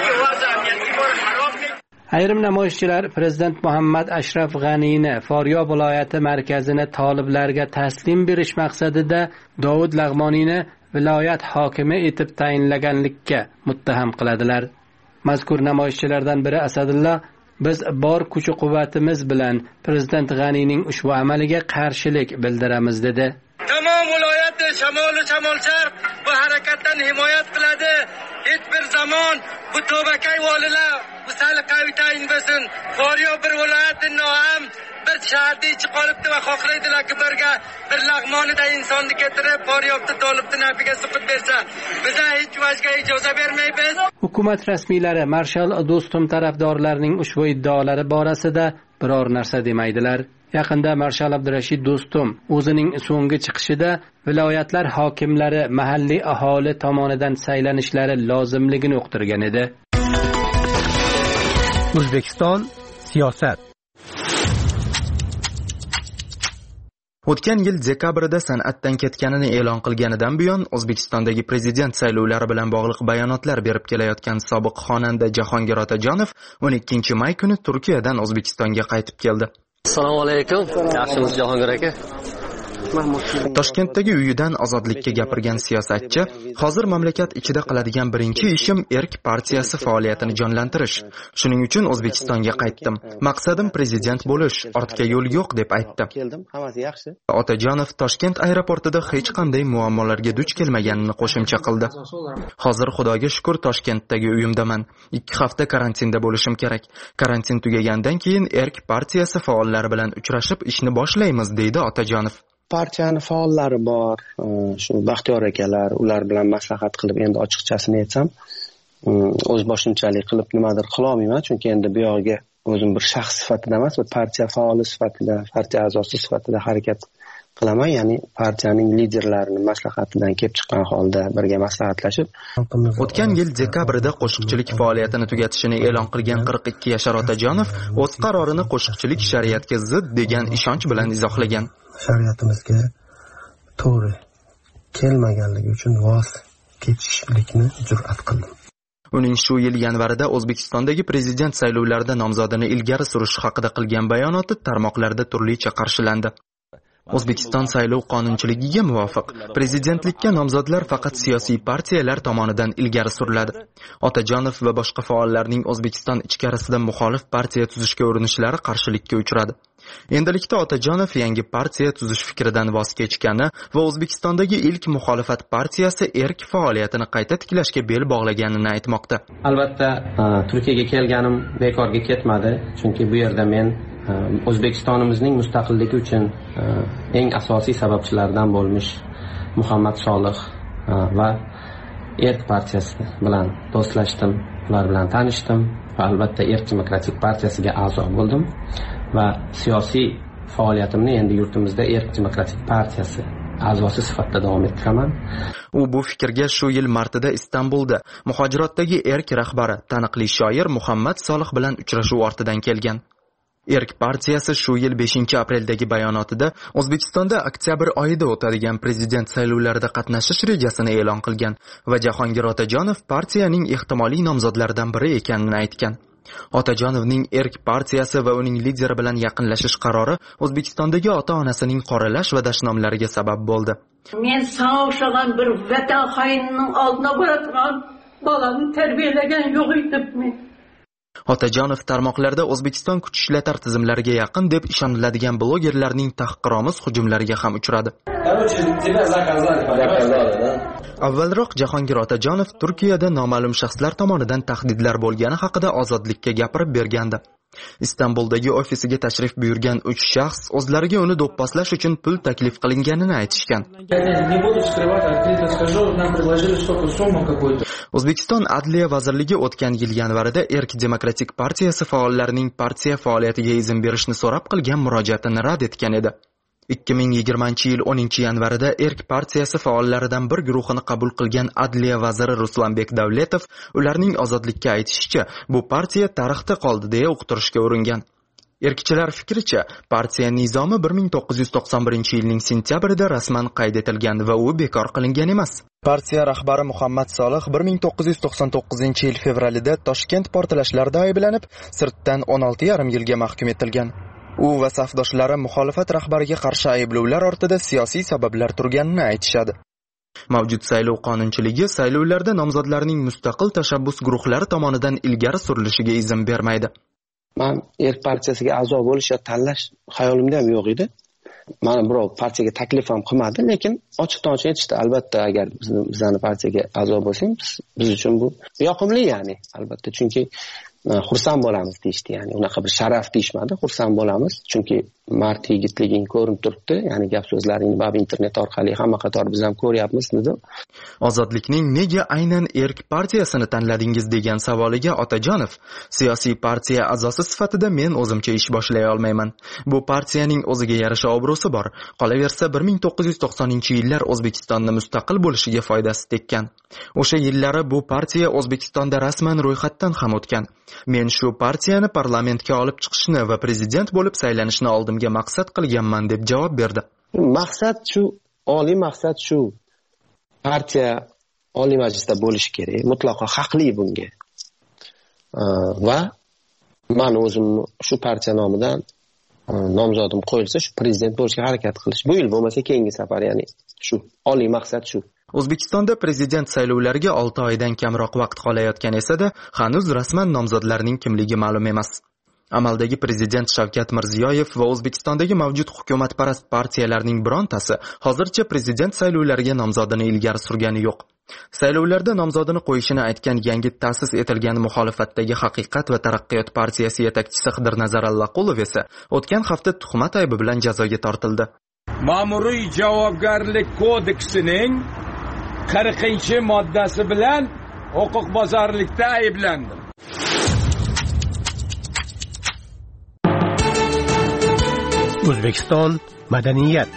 Ayrim namoyishchilar prezident Muhammad Ashraf G'aniyni Faryob viloyati markazini toliblarga taslim berish maqsadida Dovud Lag'moniyni viloyat hokimi etib tayinlaganlikka muttaham qiladilar. Mazkur namoyishchilardan biri Asadulla biz bor kuch-quvvatimiz bilan prezident G'aniyning ushbu amaliga qarshilik bildiramiz dedi. Tamom viloyat shamol-sharq bu harakatdan himoyat qiladi. Hech bir zamon bu tobakay volilar bu saliqaviy tayin bo'lsin. Faryob bir viloyatni ham bir shaharda ichi qolibdi va xohlaydilarki bir Lag'monida insonni keltirib Faryobni tolibni nafiga suqib bersa, biz hech vajga ijozat bermaymiz. Hukumat rasmiylari Marshal Do'stum tarafdorlarining ushbu iddaolari borasida biror narsa demaydilar. Yaqinda Marshal Abdurashid Do'stum o'zining so'nggi chiqishida viloyatlar hokimlari mahalliy aholi tomonidan saylanishlari lozimligini uqtirgan edi. O'zbekiston siyosat O'tgan yil dekabrda san'atdan ketganini e'lon qilganidan buyon O'zbekistondagi prezident saylovlari bilan bog'liq bayonotlar berib kelayotgan sobiq xonanda Jahongir Otajonov 12 may kuni Turkiyadan O'zbekistonga qaytib keldi. Assalomu alaykum. Yaxshimisiz Jahongir aka? Toshkentdagi uyidan Ozodlikka gapirgan siyosatchi, hozir mamlakat ichida qiladigan birinchi ishim Erk partiyasi faoliyatini jonlantirish. Shuning uchun O'zbekistonga qaytdim. Maqsadim prezident bo'lish, ortga yo'l yo'q deb aytdi. Otajonov Toshkent aeroportida hech qanday muammolarga duch kelmaganini qo'shimcha qildi. Hozir Xudoga shukr Toshkentdagi uyimdaman. 2 hafta karantinda bo'lishim kerak. Karantin tugagandan keyin Erk partiyasi faollari bilan uchrashib ishni boshlaymiz, deydi Otajonov. Partiyani faollari bor, shu Baxtiyor akalar, ular bilan maslahat qilib, endi ochiqchasini aytsam, o'z boshimchalik qilib nimadir qila olmayman, chunki endi bu yoqqa o'zim bir shaxs sifatida emas, bir partiya faoli sifatida, partiya a'zosi sifatida harakat qilaman, ya'ni partiyaning liderlarining maslahatidan kelib chiqqan holda birga maslahatlashib. O'tgan yil dekabrda qo'shiqchilik faoliyatini tugatishini e'lon qilgan 42 yashar Otajonov o'z qarorini qo'shiqchilik shariatga zid degan ishonch bilan izohlagan. Shariatimizga to'g'ri kelmaganligi uchun voz kechishlikni jur'at qildim. Uning shu yil yanvarida O'zbekistondagi prezident saylovlarida nomzodini ilgari surish haqida qilgan bayonoti tarmoqlarda turlicha qarshilandi. O'zbekiston saylov qonunchiligiga muvofiq prezidentlikka nomzodlar faqat siyosiy partiyalar tomonidan ilgari suriladi. Otajonov va boshqa faollarning O'zbekiston ichkarisida muxolif partiya tuzishga urinishlari qarshilikka uchradi. Endilikda Otajonov yangi partiya tuzish fikridan voz kechgani va O'zbekistondagi ilk muxolifat partiyasi Erk faoliyatini qayta tiklashga bel bog'laganini aytmoqda. Albatta, Turkiyaga kelganim bekorga ketmadi, chunki bu yerda men O'zbekistonimizning mustaqilligi uchun eng asosiy sababchilardan bo'lmish Muhammad Solih va Erk partiyasi bilan do'stlashdim, ular bilan tanishdim va albatta Erk demokratik partiyasiga a'zo bo'ldim va siyosiy faoliyatimni endi yurtimizda Erk demokratik partiyasi a'zosi sifatida davom ettiraman. U bu fikrga shu yil martida Istanbulda muhojirotdagi Erk rahbari, taniqli shoir Muhammad Solih bilan uchrashuv ortidan kelgan. Erk partiyasi shu yil 5-apreldagi bayonotida O'zbekistonda oktyabr oyida o'tadigan prezident saylovlarida qatnashish rejasini e'lon qilgan va Jahongir Otajonov partiyaning ehtimoliy nomzodlaridan biri ekanini aytgan. Otajonovning Erk partiyasi va uning lideri bilan yaqinlashish qarori O'zbekistondagi ota-onasining qoralash va dashnomlariga sabab bo'ldi. Men sağ o'xshagan bir vatan xoinining oldina boradigan bolamni tarbiyalagan yo'q edim men. Otajonov tarmoqlarda O'zbekiston kuch ishlatar tizimlariga yaqin deb ishoniladigan blogerlarning tahqiromuz hujumlariga ham uchradi. Avvalroq Jahongir Otajonov Turkiyada noma'lum shaxslar tomonidan tahdidlar bo'lgani haqida Ozodlikka gapirib bergandi. Istanbuldagi ofisiga tashrif buyurgan 3 shaxs o'zlariga uni do'pposlash uchun pul taklif qilinganini aytishgan. O'zbekiston Adliya vazirligi o'tgan yil yanvarida Erk demokratik partiyasi faollarining partiya faoliyatiga izn berishni so'rab qilgan murojaatini rad etgan edi. 2020-yil 10-yanvarida Erk partiyasi faollaridan bir guruhini qabul qilgan Adliya vaziri Ruslanbek Davletov ularning Ozodlikka aytishicha, bu partiya tarixda qoldi deya uqtirishga uringan. Erkchilar fikricha, partiya nizomi 1991-yilning sentyabrida rasman qayd etilgan va u bekor qilingan emas. Partiya rahbari Muhammad Solih 1999-yil fevralida Toshkent portlashlarida ayblanib, sirtdan 16,5 yilga mahkum etilgan. U va safdoshlari muxolifat rahbariga qarshi ayblovlar ortida siyosiy sabablar turganini aytishadi. Mavjud saylov qonunchiligi saylovlarda nomzodlarning mustaqil tashabbus guruhlari tomonidan ilgari surilishiga izn bermaydi. Men Erk partiyasiga a'zo bo'lish yo tanlash xayolimda ham yo'q edi. Mana birov partiyaga taklif ham qilmadi, lekin ochiqdan-ochiq aytishdi. Albatta, agar bizning partiyaga a'zo bo'lsang, biz uchun bu yoqimli, ya'ni albatta, chunki xursand bo'lamiz deyishdi, ya'ni unaqa bir sharaf deyishmadi, xursand bo'lamiz, chunki mard yigitliging ko'rinib turibdi, ya'ni gap so'zlaringni bab internet orqali hamma qator biz ham ko'ryapmiz dedi. Ozodlikning nega aynan Erk partiyasini tanladingiz degan savoliga Otajonov, siyosiy partiya a'zosi sifatida men o'zimcha ish boshlay olmayman. Bu partiyaning o'ziga yarasha obro'si bor. Qolaversa 1990-yillar O'zbekistonni mustaqil bo'lishiga foydasi tekkan. O'sha yillari bu partiya O'zbekistonda rasman ro'yxatdan ham o'tgan. Men shu partiyani parlamentga olib chiqishni va prezident bo'lib saylanishni oldimga maqsad qilganman deb javob berdi. Maqsad shu, oliy maqsad shu. Partiya oliy majlisda bo'lishi kerak, mutlaqo haqli bunga. Va men o'zim shu partiya nomidan nomzodim qo'yilsa, shu prezident bo'lishga harakat qilish. Bu yil bo'lmasa keyingi safar, ya'ni shu oliy maqsad shu. O'zbekistonda prezident saylovlariga 6 oydan kamroq vaqt qolayotgan esa-da, hanuz rasman nomzodlarning kimligi ma'lum emas. Amaldagi prezident Shavkat Mirziyoyev va O'zbekistondagi mavjud hukumatparast partiyalarning birontasi hozircha prezident saylovlariga nomzodini ilgari surgani yo'q. Saylovlarda nomzodini qo'yishini aytgan yangi ta'sis etilgan muxolifatdagi Haqiqat va taraqqiyot partiyasi yetakchisi Xidirnazar Allaqulov esa o'tgan hafta tuhmat aybi bilan jazoga tortildi. Ma'muriy javobgarlik kodeksining 40-moddasi bilan huquqbuzarlikda ayblandim. O'zbekiston madaniyat.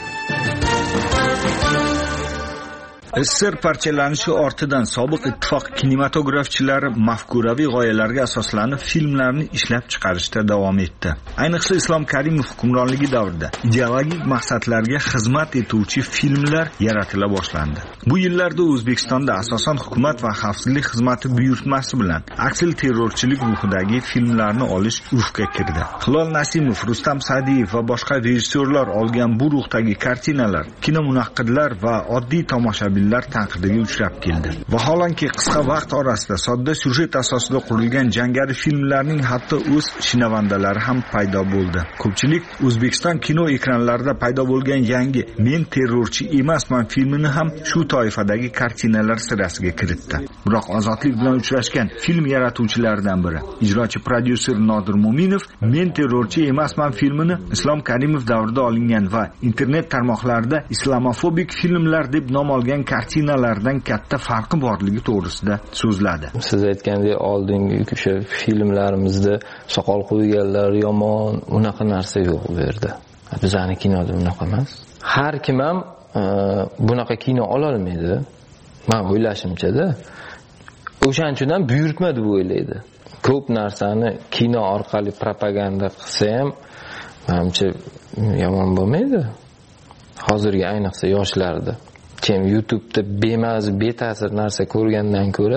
SSR parchalanishi ortidan sobiq ittifoq kinematografchilari mafkuraviy g'oyalarga asoslanib filmlarni ishlab chiqarishda davom etdi. Ayniqsa Islom Karimov hukmronligi davrida ideologik maqsadlarga xizmat etuvchi filmlar yaratila boshlandi. Bu yillarda O'zbekistonda asosan hukumat va xavfsizlik xizmati buyurtmasi bilan aksil terrorchilik ruhidagi filmlarni olish urfga kirdi. Hilol Nasimov, Rustam Sa'diyev va boshqa rejissyorlar olgan bu ruhdagi kartinalar kinomunaqqidlar va oddiy tomoshabinlar tanqidiga uchrab keldi. Vaholanki qisqa vaqt orasida sodda syujet asosida qurilgan jangari filmlarning hatto o'z shinavandalari ham paydo bo'ldi. Ko'pchilik O'zbekiston kino ekranlarida paydo bo'lgan yangi Men terrorchi emasman filmini ham shu toifadagi kartinalar sirasiga kiritdi. Biroq ozodlik bilan uchrashgan film yaratuvchilaridan biri, ijrochi prodyuser Nodir Mo'minov Men terrorchi emasman filmini Islom Karimov davrida olingan va internet tarmoqlarida islamofobik filmlar deb nom olgan kartinalardan katta farqi borligi to'g'risida so'zladi. Siz aytgandek oldingi o'sha filmlarimizda soqol qo'yganlar yomon, unaqa narsa yo'q bu yerda. Bizning kinoda unaqa emas. Har kim ham bunaqa kino ola olmaydi. Men o'ylashimcha-da. O'shaning uchun ham buyurtma deb o'ylaydi. Ko'p narsani kino orqali propaganda qilsa ham, menimcha yomon bo'lmaydi. Hozirgi ayniqsa yoshlarda kim YouTube'da beta'sir narsa ko'rgandan ko'ra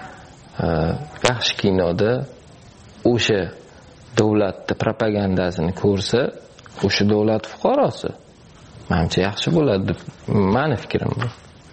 yaxshi kinoda o'sha davlatning propagandasini ko'rsa, o'sha davlat fuqarosi menimcha yaxshi bo'ladi deb meni fikrim bu.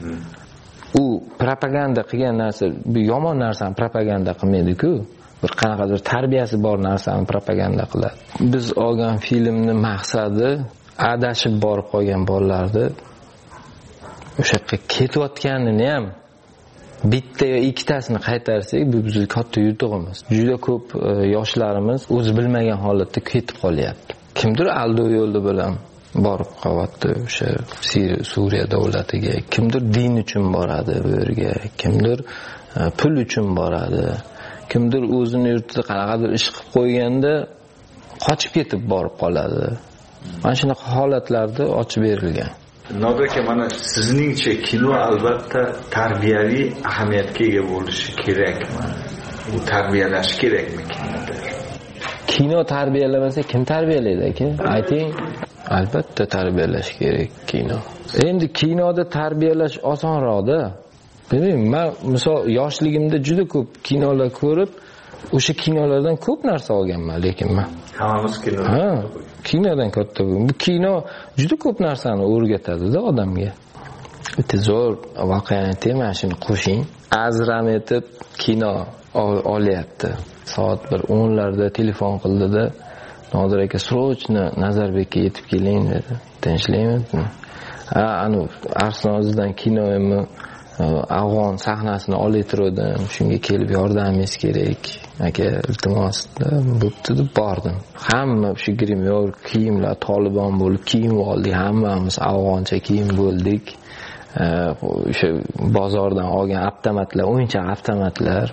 U propaganda qilgan narsa, bu yomon narsani propaganda qilmaydi-ku. Bir qanaqadir tarbiyasi bor narsani propaganda qiladi. Biz olgan filmni maqsadi adashib borib qolgan bolalarni o'sha yerga ketayotganini ham bitta yo ikkitasini qaytarsak, bu bizning katta yutug'imiz. Juda ko'p yoshlarimiz o'zi bilmagan holatda ketib qolyapti. Kimdir aldov yo'li bilan borib qolyapti o'sha Suriya davlatiga, kimdir din uchun boradi bu yerga, kimdir pul uchun boradi, kimdir o'zini yurtida qanaqadir ish qilib qo'yganda qochib ketib borib qoladi. Mana shunaqa holatlarda ochib berilgan. Nodir aka, mana sizningcha kino albatta tarbiyaviy ahamiyatga ega bo'lishi kerakmi? U tarbiyalash kerakmi kinoda? Kino tarbiyalamasa kim tarbiyalaydi aka? Ayting. Albatta tarbiyalash kerak kino. Endi kinoda tarbiyalash osonroqda. Bilmayman, men misol yoshligimda juda ko'p kinolar ko'rib, o'sha kinolardan ko'p narsa olganman, lekin men hammamiz kino. Ha, kinodan katta bu. Bu kino juda ko'p narsani o'rgatadi-da odamga. Bitta zo'r voqeani aytaman, shuni qo'shing. Azram etib kino olyapti. Soat 10larda telefon qildi-da, Nodir aka srochno Nazarbekka yetib keling dedi. Tinchlikmi? Anu Arsenaldan kinoyimni afg'on sahnasini olaytirdim, shunga kelib yordamingiz kerak aka, iltimos bo'pti deb bordim. Hamma shu grimyor kiyimlar Tolibon bo'lib kiyim oldik, hammamiz afg'oncha kiyim bo'ldik. O'sha bozordan olgan avtomatlar, o'yinchoq avtomatlar,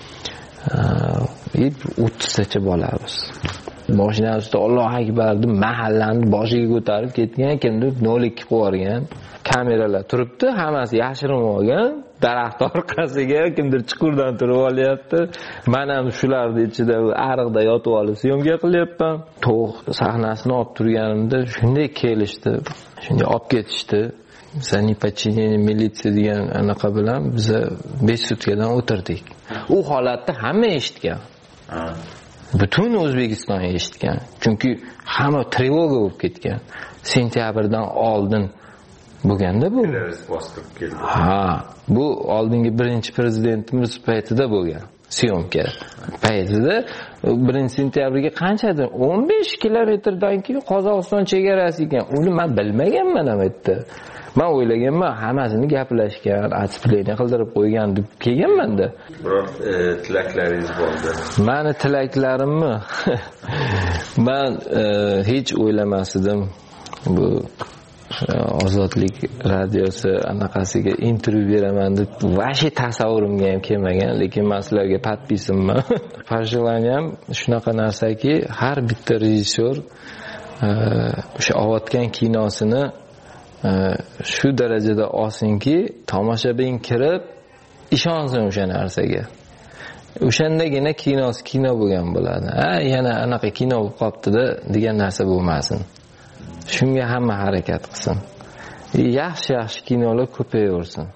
30 tacha bolamiz. Mashina ustida Alloh akbar deb mahallani boshiga ko'tarib ketgan, kimdir 02 qo'ygan. Kameralar turibdi, hammasi yashirin olgan, daraxt orqasiga kimdir chuqurdan turib olyapti. Men ham shularning ichida ariqda yotib olib syomka qilyapman. To'q sahnasini olib turganimda shunday kelishdi. Shunday olib ketishdi. За неподчинение militsiya degan anaqa bilan biz 5 sutkadan o'tirdik. U holatda hamma eshitgan. Butun O'zbekiston eshitgan. Chunki hamma trevoga bo'lib ketgan. Sentyabrdan oldin bo'lganda bu. Ha, bu oldingi birinchi prezidentimiz paytida bo'lgan. Syomka paytida 1-sentyabrga qanchadir 15 kilometrdan keyin Qozog'iston chegarasi ekan. Uni men bilmaganman ham aytdi. Men o'ylaganman, hammasini gaplashgan, atspikleniya qildirib qo'ygan deb kelganman-da. Biroq tilaklaringiz bo'ldi. Meni tilaklarimmi? Men hech o'ylamasdim bu Ozodlik radiosi anaqasiga intervyu beraman deb vashi tasavvurimga ham kelmagan, lekin men sizlarga podpisimman. Pожеланиям shunaqa narsaki, har bitta rejissyor o'sha olayotgan kinosini shu darajada olsinki, tomoshabin kirib ishonsin o'sha narsaga. O'shandagina kino bo'lgan bo'ladi. Yana anaqa kino bo'lib qopti-da degan narsa bo'lmasin. Shunga hamma harakat qilsin. Yaxshi kinolar ko'payaversin.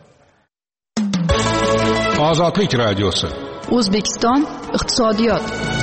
Ozodlik radiosi. O'zbekiston iqtisodiyot.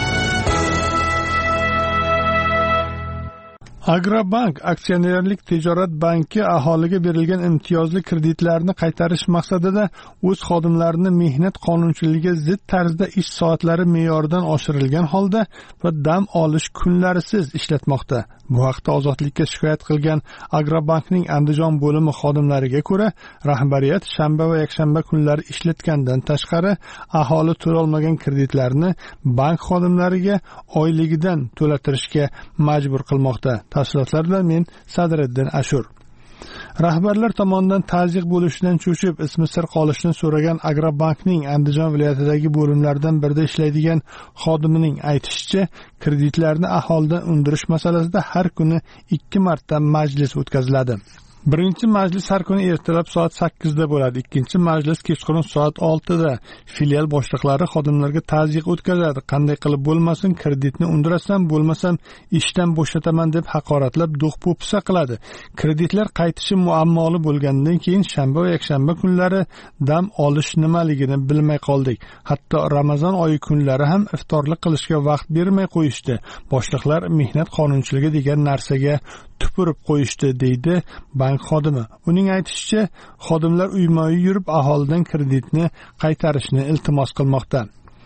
Agrobank aksionerlik tijorat banki aholiga berilgan imtiyozli kreditlarni qaytarish maqsadida o'z xodimlarini mehnat qonunchiligiga zid tarzda ish soatlari me'yoridan oshirilgan holda va dam olish kunlarisiz ishlatmoqda. Bu haqda Ozodlikka shikoyat qilgan Agrobankning Andijon bo'limi xodimlariga ko'ra, rahbariyat shanba va yakshanba kunlari ishlatgandan tashqari aholi to'lolmagan kreditlarni bank xodimlariga oyligidan to'latirishga majbur qilmoqda. Tafsilotlar bilan men Sadriddin Ashur. Rahbarlar tomonidan tazyiq bo'lishidan cho'chib, ismi sir qolishini so'ragan Agrobankning Andijon viloyatidagi bo'limlardan birida ishlaydigan xodimining aytishicha, kreditlarni aholidan undirish masalasida har kuni 2 marta majlis o'tkaziladi. Birinchi majlis har kuni ertalab soat 8 da bo'ladi. Ikkinchi majlis kechqurun soat 6 da. Filial boshliqlari xodimlarga tazyiq o'tkazadi. Qanday qilib bo'lmasin, kreditni undirasan, bo'lmasam ishdan bo'shataman deb haqoratlab do'q-po'pisa qiladi. Kreditlar qaytishi muammoli bo'lgandan keyin shanba va yakshanba kunlari dam olish nimaligini bilmay qoldik. Hatto Ramazon oyi kunlari ham iftorlik qilishga vaqt bermay qo'yishdi. Boshliqlar mehnat qonunchiligi degan narsaga tupurib qo'yishdi, deydi bank xodimi. Uning aytishicha, xodimlar uyma-uy yurib aholidan kreditni qaytarishni iltimos qilmoqda.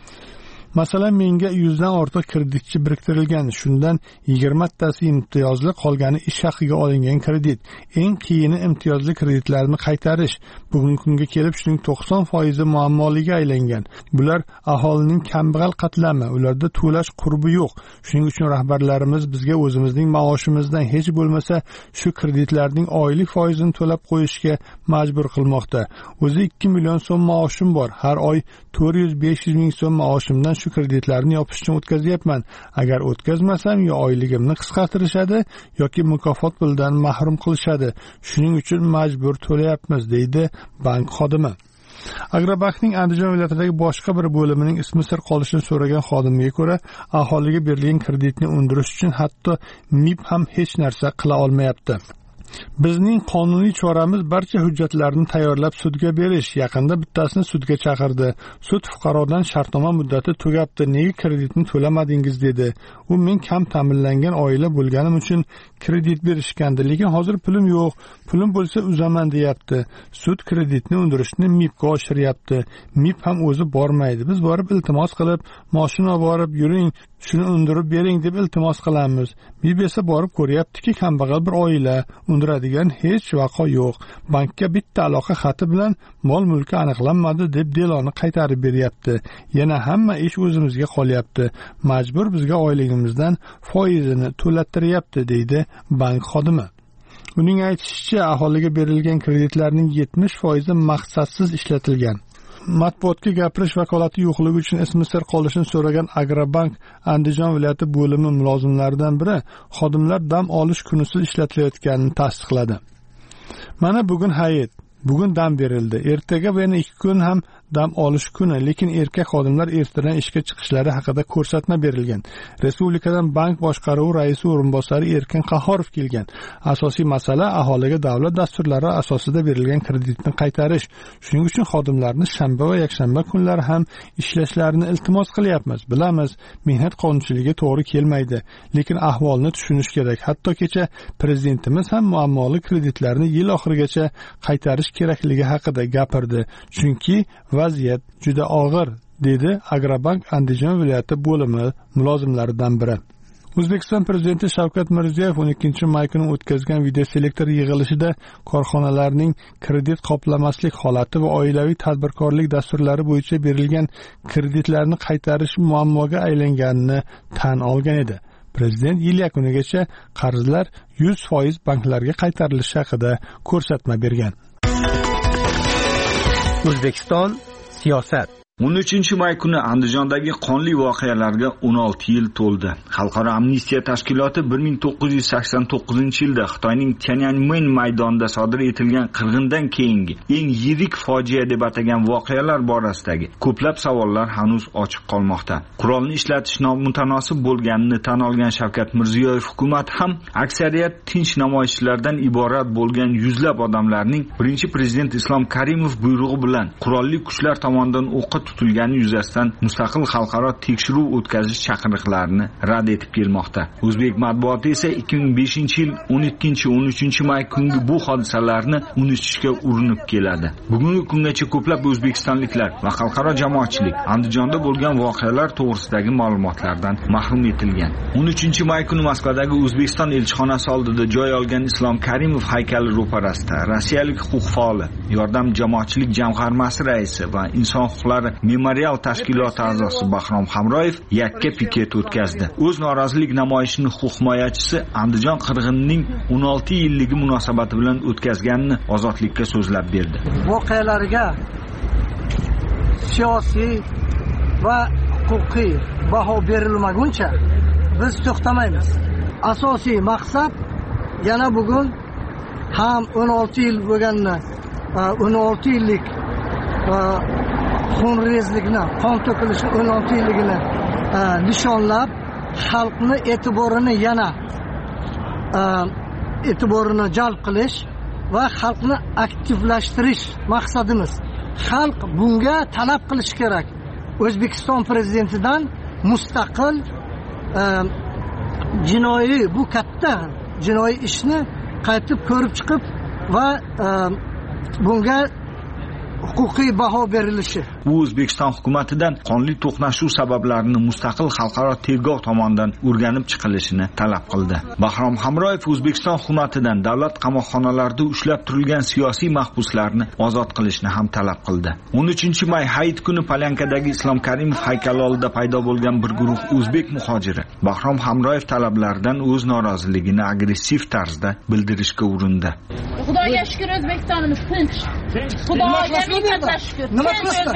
Masalan, menga 100 dan ortiq kreditchi biriktirilgan. Shundan 20 tasi imtiyozli, qolgani ish haqiga olingan kredit. Eng qiyini imtiyozli kreditlarni qaytarish. Bugungi kunga kelib shuning 90% muammoliga aylangan. Bular aholining kambag'al qatlami, ularda to'lash qurbi yo'q. Shuning uchun rahbarlarimiz bizga o'zimizning maoshimizdan hech bo'lmasa shu kreditlarning oylik foizini to'lab qo'yishga majbur qilmoqda. O'zi 2 million so'm maoshim bor. Har oy 400-500 ming so'm maoshimdan shu kreditlarni yopish uchun o'tkazyapman. Agar o'tkazmasam, yo oyligimni qisqartirishadi yoki mukofot pulidan mahrum qilishadi. Shuning uchun majbur to'layapmiz, deydi bank xodimi. Agrobankning Andijon viloyatidagi boshqa bir bo'limining ismi sir qolishini so'ragan xodimga ko'ra, aholiga berilgan kreditni undirish uchun hatto MIB ham hech narsa qila olmayapti. Bizning qonuniy choramiz barcha hujjatlarni tayyorlab sudga berish. Yaqinda bittasini sudga chaqirdi. Sud fuqarodan shartnoma muddati tugabdi. Nega kreditni to'lamadingiz dedi. U men kam ta'minlangan oila bo'lganim uchun kredit berishgandi, lekin hozir pulim yo'q. Pulim bo'lsa uzaman deyapti. Sud kreditni undirishni MIBga oshiryapti. MIB ham o'zi bormaydi. Biz borib iltimos qilib, mashina olib borib yuring, shuni undirib bering deb iltimos qilamiz. MIB esa borib ko'ryaptiki, kambag'al bir oila, undiradigan hech vaqo yo'q. Bankka bitta aloqa xati bilan mol mulki aniqlanmadi deb deloni qaytarib beryapti. Yana hamma ish o'zimizga qolyapti. Majbur bizga oyligimizdan foizini to'lattiryapti, deydi bank xodimi. Uning aytishicha, aholiga berilgan kreditlarning 70% maqsadsiz ishlatilgan. Matbuotga gapirish vakolati yo'qligi uchun ismi sir qolishini so'ragan Agrobank Andijon viloyati bo'limi mulozimlaridan biri xodimlar dam olish kunisiz ishlatilayotganini tasdiqladi. Mana bugun hayit. Bugun dam berildi. Ertaga va yana 2 kun ham dam olish kuni, lekin erkak xodimlar ertadan ishga chiqishlari haqida ko'rsatma berilgan. Respublikadan bank boshqaruvi raisi o'rinbosari Erkin Qahorov kelgan. Asosiy masala aholiga davlat dasturlari asosida berilgan kreditni qaytarish. Shuning uchun xodimlarni shanba va yakshanba kunlari ham ishlashlarini iltimos qilyapmiz. Bilamiz, mehnat qonunchiligiga to'g'ri kelmaydi, lekin ahvolni tushunish kerak. Hatto kecha prezidentimiz ham muammoli kreditlarni yil oxirigacha qaytarish kerakligi haqida gapirdi. Chunki vaziyat juda og'ir, dedi Agrobank Andijon viloyati bo'limi mulozimlaridan biri. O'zbekiston prezidenti Shavkat Mirziyoyev 12-may kuni o'tkazgan videoselektor yig'ilishida korxonalarning kredit qoplamaslik holati va oilaviy tadbirkorlik dasturlari bo'yicha berilgan kreditlarni qaytarish muammoga aylanganini tan olgan edi. Prezident yil yakunigacha qarzlar 100% banklarga qaytarilishi haqida ko'rsatma bergan. O'zbekiston siyosat. 13-may kuni Andijondagi qonli voqealarga 16 yil to'ldi. Xalqaro amnistiya tashkiloti 1989-yilda Xitoyning Tiananmen maydonida sodir etilgan qirg'indan keyingi eng yirik fojia deb atagan voqealar borasidagi ko'plab savollar hanuz ochiq qolmoqda. Qurolni ishlatish nomutanosib bo'lganini tan olgan Shavkat Mirziyoyev hukumati ham aksariyat tinch namoyishchilardan iborat bo'lgan yuzlab odamlarning birinchi prezident Islom Karimov buyrug'i bilan qurolli kuchlar tomonidan o'qqa tutilgani yuzasidan mustaqil xalqaro tekshiruv o'tkazish chaqiriqlarini rad etib kelmoqda. O'zbek matbuoti esa 2005-yil 12-13-may kungi bu hodisalarni unutishga urinib keladi. Bugungi kungacha ko'plab o'zbekistonliklar va xalqaro jamoatchilik Andijonda bo'lgan voqealar to'g'risidagi ma'lumotlardan mahrum etilgan. 13-may kuni Moskvadagi O'zbekiston elchixonasi oldida joy olgan Islom Karimov haykali ro'parasida rossiyalik huquq faoli, yordam jamoatchilik jamg'armasi raisi va inson huquqlari memorial tashkiloti a'zosi Bahrom Hamroyev yakka piket o'tkazdi. O'z norozilik namoyishini huquq himoyachisi Andijon qirg'inining 16 yilligi munosabati bilan o'tkazganini ozodlikka so'zlab berdi. Voqealarga siyosiy va huquqiy baho berilmaguncha biz to'xtamaymiz. Asosiy maqsad yana bugun ham 16 yil bo'lganini, 16 yillik xunrezlikni, qon to'kilishi 16 yilligini nishonlab, xalqni e'tiborini jalb qilish va xalqni aktivlashtirish maqsadimiz. Xalq bunga talab qilish kerak. O'zbekiston prezidentidan mustaqil jinoiy, bu katta jinoiy ishni qaytib ko'rib chiqib va bunga huquqiy baho berilishi. U O'zbekiston hukumatidan qonli to'qnashuv sabablarini mustaqil xalqaro tergov tomonidan o'rganib chiqilishini talab qildi. Bahrom Hamroyev O'zbekiston hukumatidan davlat qamoqxonalarida ushlab turilgan siyosiy mahbuslarni ozod qilishni ham talab qildi. 13-may Hayit kuni Palyankadagi Islom Karimov haykali oldida paydo bo'lgan bir guruh o'zbek muhojiri Bahrom Hamroyev talablaridan o'z noroziligini agressiv tarzda bildirishga urindi. Xudoga shukr, O'zbekistonimiz tinch. Xudoga minnatlar shukr. Nima qilasizlar?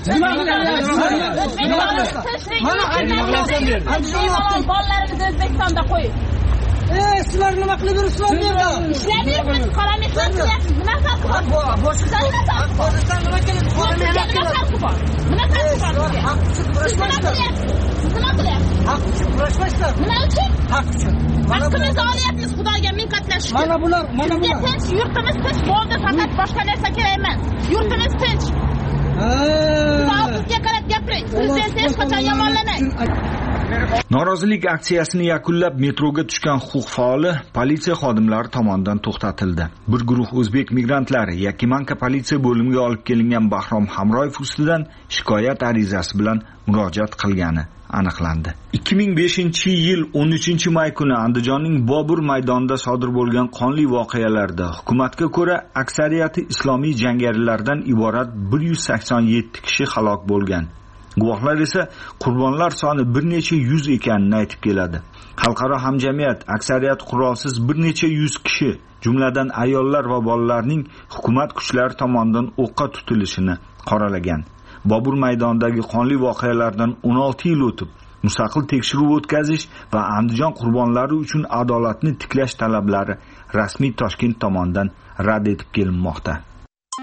Bolalarimizni O'zbekistonda qo'yib. Sizlar nima qilib yuribsizlar bu yerda? Ishlab yuribmiz, qora mehnat qilyapsiz. Nima farqi bor? Boshqa hozirdan nima kerak? Qora mehnat qilyapsiz. Nima farqi bor? Haq uchun kurashmaysizlar. Nima qilyapsiz? Haq uchun kurashmaysizlar. Nima uchun? Haq uchun. Haqqimizni olyapmiz, Xudoga minnatlar shukr. Mana bular. Bizga tinch, yurtimiz tinch bo'ldi, faqat boshqa narsa kerak emas. Yurtimiz tinch. Sizga qarab gapiring. Prezident hech qachon yomonlamang. Norozilik aksiyasini yakunlab metroga tushgan huquq faoli politsiya xodimlari tomonidan to'xtatildi. Bir guruh o'zbek migrantlari Yakimanka politsiya bo'limiga olib kelingan Bahrom Hamroyev ustidan shikoyat arizasi bilan murojaat qilgani aniqlandi. 2005-yil 13-may kuni Andijonning Bobur maydonida sodir bo'lgan qonli voqealarda hukumatga ko'ra aksariyati islomiy jangarilardan iborat 187 kishi halok bo'lgan. Guvohlar esa qurbonlar soni bir necha yuz ekanini aytib keladi. Xalqaro hamjamiyat aksariyat qurolsiz bir necha yuz kishi, jumladan ayollar va bolalarning hukumat kuchlari tomonidan o'qqa tutilishini qoralagan. Bobur maydonidagi qonli voqealardan 16 yil o'tib, mustaqil tekshiruv o'tkazish va Andijon qurbonlari uchun adolatni tiklash talablari rasmiy Toshkent tomonidan rad etib kelinmoqda.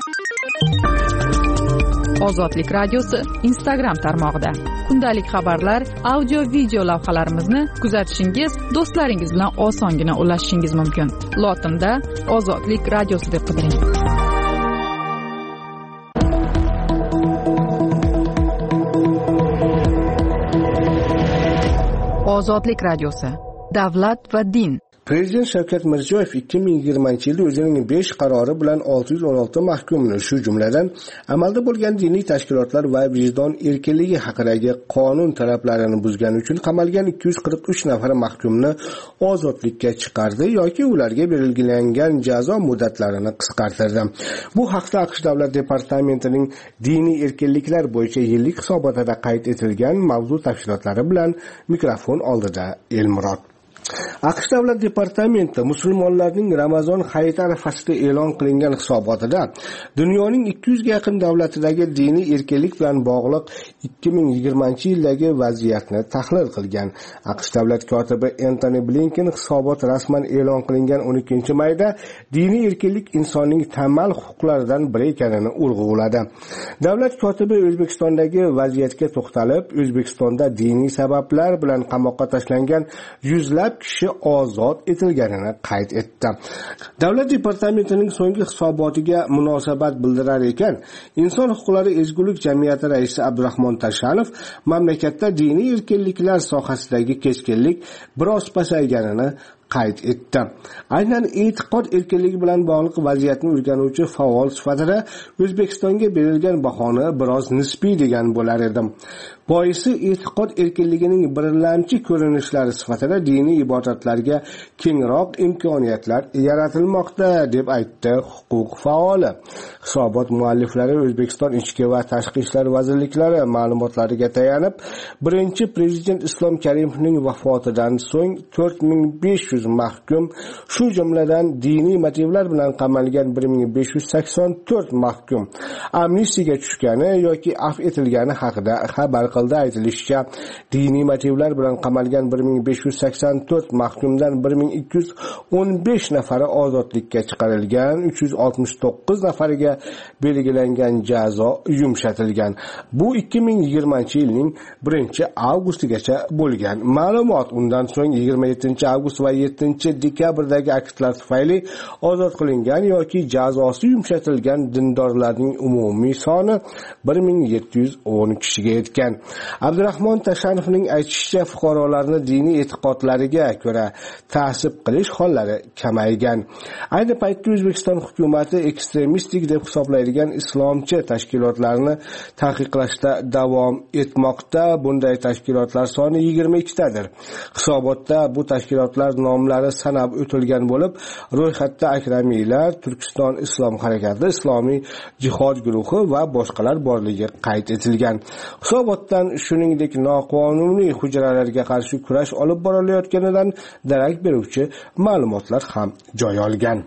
Ozodlik radiosi Instagram tarmog'ida. Kundalik xabarlar, audio, video lavhalarimizni kuzatishingiz, do'stlaringiz bilan osongina ulashishingiz mumkin. Lotinda Ozodlik radiosi deb qidiring. Ozodlik radiosi. Davlat va din. Prezident Shavkat Mirziyoyev 2020-yilda o'zining 5 qarori bilan 616 mahkumni, shu jumladan amalda bo'lgan diniy tashkilotlar va vijdon erkinligi haqidagi qonun talablarini buzgani uchun qamalgan 243 nafar mahkumni ozodlikka chiqardi yoki ularga belgilangan jazo muddatlarini qisqartirdi. Bu haqda AQSh Davlat departamentining diniy erkinliklar bo'yicha yillik hisobotida qayd etilgan mavzu tafsilotlari bilan mikrofon oldida Elmurod. AQSh Davlat departamenti musulmonlarning Ramazon hayiti arafasida e'lon qilingan hisobotida dunyoning 200 ga yaqin davlatidagi diniy erkinlik bilan bog'liq 2020-yildagi vaziyatni tahlil qilgan. AQSh Davlat kotibi Antony Blinken hisobot rasman e'lon qilingan 12-mayda diniy erkinlik insonning tamal huquqlaridan biri ekanini urg'uladi. Davlat kotibi O'zbekistondagi vaziyatga to'xtalib, O'zbekistonda diniy sabablar bilan qamoqqa tashlangan yuzlab kishi ozod etilganini qayd etdi. Davlat departamentining so'nggi hisobotiga munosabat bildirar ekan, Inson huquqlari ezgulik jamiyati raisi Abdurahmon Tashanov mamlakatda diniy erkinliklar sohasidagi keskinlik biroz pasayganini qayd etdi. Aynan e'tiqod erkinligi bilan bog'liq vaziyatni o'rganuvchi faol sifatida O'zbekistonga berilgan bahoni biroz nisbiy degan bo'lar edim. Boisi e'tiqod erkinligining birlamchi ko'rinishlari sifatida diniy ibodatlarga kengroq imkoniyatlar yaratilmoqda deb aytdi huquq faoli. Hisobot mualliflari O'zbekiston Ichki va Tashqi ishlar vazirliklari ma'lumotlariga tayanib, birinchi prezident Islom Karimovning vafotidan so'ng 4500 mahkum, shu jumladan diniy motivlar bilan qamalgan 1584 mahkum amnistiyaga tushgani yoki afv etilgani haqida xabar qildi. Aytilishicha, diniy motivlar bilan qamalgan 1584 mahkumdan 1215 nafari ozodlikka chiqarilgan, 369 nafariga belgilangan jazo yumshatilgan. Bu 2020-yilning 1-avgustigacha bo'lgan ma'lumot. Undan so'ng 27-avgust va 7-dekabrdagi aktlar tufayli ozod qilingan yoki jazosi yumshatilgan dindorlarning umumiy soni 1710 kishiga yetgan. Abdurahmon Tashanovning aytishicha, fuqarolarni diniy e'tiqodlariga ko'ra ta'sib qilish hollari kamaygan. Ayni paytda O'zbekiston hukumatı ekstremistik deb hisoblaydigan islomchi tashkilotlarni taqiqlashda davom etmoqda. Bunday tashkilotlar soni 22 tadir. Hisobotda bu tashkilotlar nomlari sanab o'tilgan bo'lib, ro'yxatda akramiylar, Turkiston islom harakati, Islomiy jihod guruhi va boshqalar borligi qayd etilgan. Hisobotdan shuningdek noqonuniy hujralarga qarshi kurash olib borilayotganidan darak beruvchi ma'lumotlar ham joy olgan.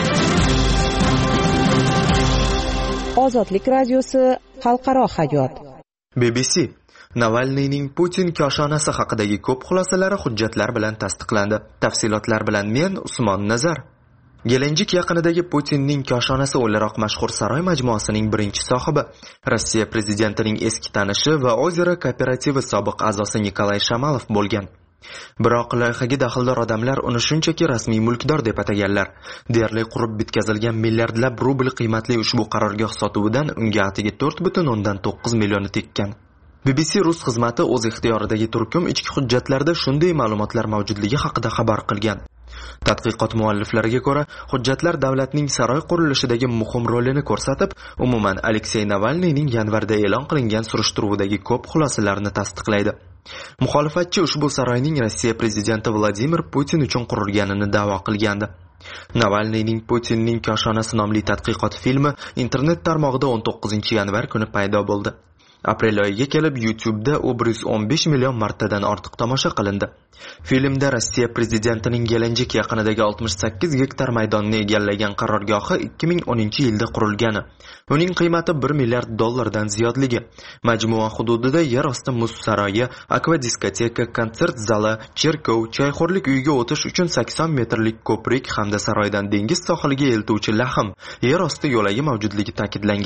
Ozodlik radiosi xalqaro hayot. BBC Navalniyning Putin koshonasi haqidagi ko'p xulosalari hujjatlar bilan tasdiqlandi. Tafsilotlar bilan men Usmon Nazar. Gelenjik yaqinidagi Putinning koshonasi o'laroq mashhur saroy majmuasining birinchi sohibi, Rossiya prezidentining eski tanishi va Ozero kooperativi sobiq a'zosi Nikolay Shamalov bo'lgan. Biroq loyihaga daxldor odamlar uni shunchaki rasmiy mulkdor deb ataganlar. Deyarli qurib bitkazilgan milliardlab rubl qiymatli ushbu qarorgoh sotuvidan unga atigi 4,9 millioni tekkan. BBC rus xizmati o'z ixtiyoridagi turkum ichki hujjatlarda shunday ma'lumotlar mavjudligi haqida xabar qilgan. Tadqiqot mualliflariga ko'ra, hujjatlar davlatning saroy qurilishidagi muhim rolini ko'rsatib, umuman Aleksey Navalniyning yanvarda e'lon qilingan surishtiruvdagi ko'p xulosalarni tasdiqlaydi. Muxolifatchi ushbu saroyning Rossiya prezidenti Vladimir Putin uchun qurilganini da'vo qilgandi. Navalniyning Putinning koshonasi nomli tadqiqot filmi internet tarmog'ida 19-yanvar kuni paydo bo'ldi. Aprel oyiga kelib YouTube'da u 115 million martadan ortiq tomosha qilindi. Filmda Rossiya prezidentining Gelenjik yaqinidagi 68 gektar maydonni egallagan qarorgohi 2010-yilda qurilgani. Uning qiymati $1 milliard ziyodligi. Majmua hududida yer osti muz saroyi, akvadiskoteka, konsert zali, cherkov, choyxo'rlik uyiga o'tish uchun 80 metrlik ko'prik hamda saroydan dengiz sohiliga eltuvchi lahm, yer osti yo'lagi mavjudligi ta'kidlangan.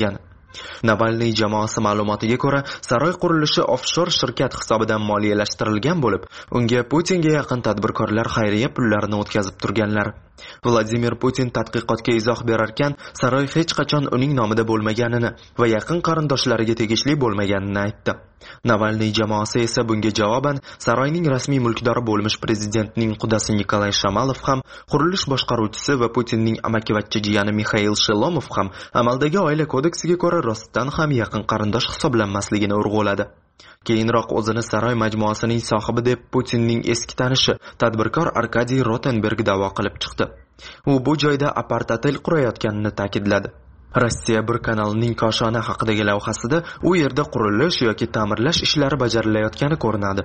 Navalniy jamoasi ma'lumotiga ko'ra, saroy qurilishi offshor shirkat hisobidan moliyalashtirilgan bo'lib, unga Putinga yaqin tadbirkorlar xayriya pullarini o'tkazib turganlar. Vladimir Putin tadqiqotga izoh berarkan, saroy hech qachon uning nomida bo'lmaganini va yaqin qarindoshlariga tegishli bo'lmaganini aytdi. Navalniy jamoasi esa bunga javoban saroyning rasmiy mulkdori bo'lmish prezidentning qudasi Nikolay Shamalov ham, qurilish boshqaruvchisi va Putinning amakivachcha jiyani Mixail Shelomov ham amaldagi oila kodeksiga ko'ra rostdan ham yaqin qarindosh hisoblanmasligini urg'uladi. Keyinroq o'zini saroy majmuasining sohibi deb Putinning eski tanishi, tadbirkor Arkadiy Rotenberg da'vo qilib chiqdi. U bu joyda apart-otel qurayotganini ta'kidladi. Rossiya bir kanalining Koshona haqidagi lavhasida u yerda qurilish yoki ta'mirlash ishlari bajarilayotgani ko'rinadi.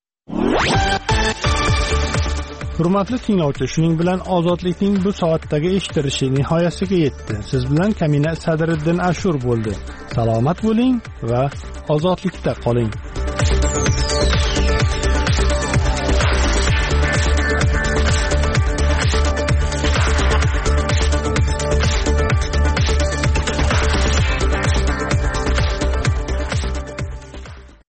Hurmatli tinglovchi, shuning bilan ozodlikning bu soatdagi eshitilishi nihoyasiga yetdi. Siz bilan Kamina Sadriddin Ashur bo'ldi. Salomat bo'ling va ozodlikda qoling.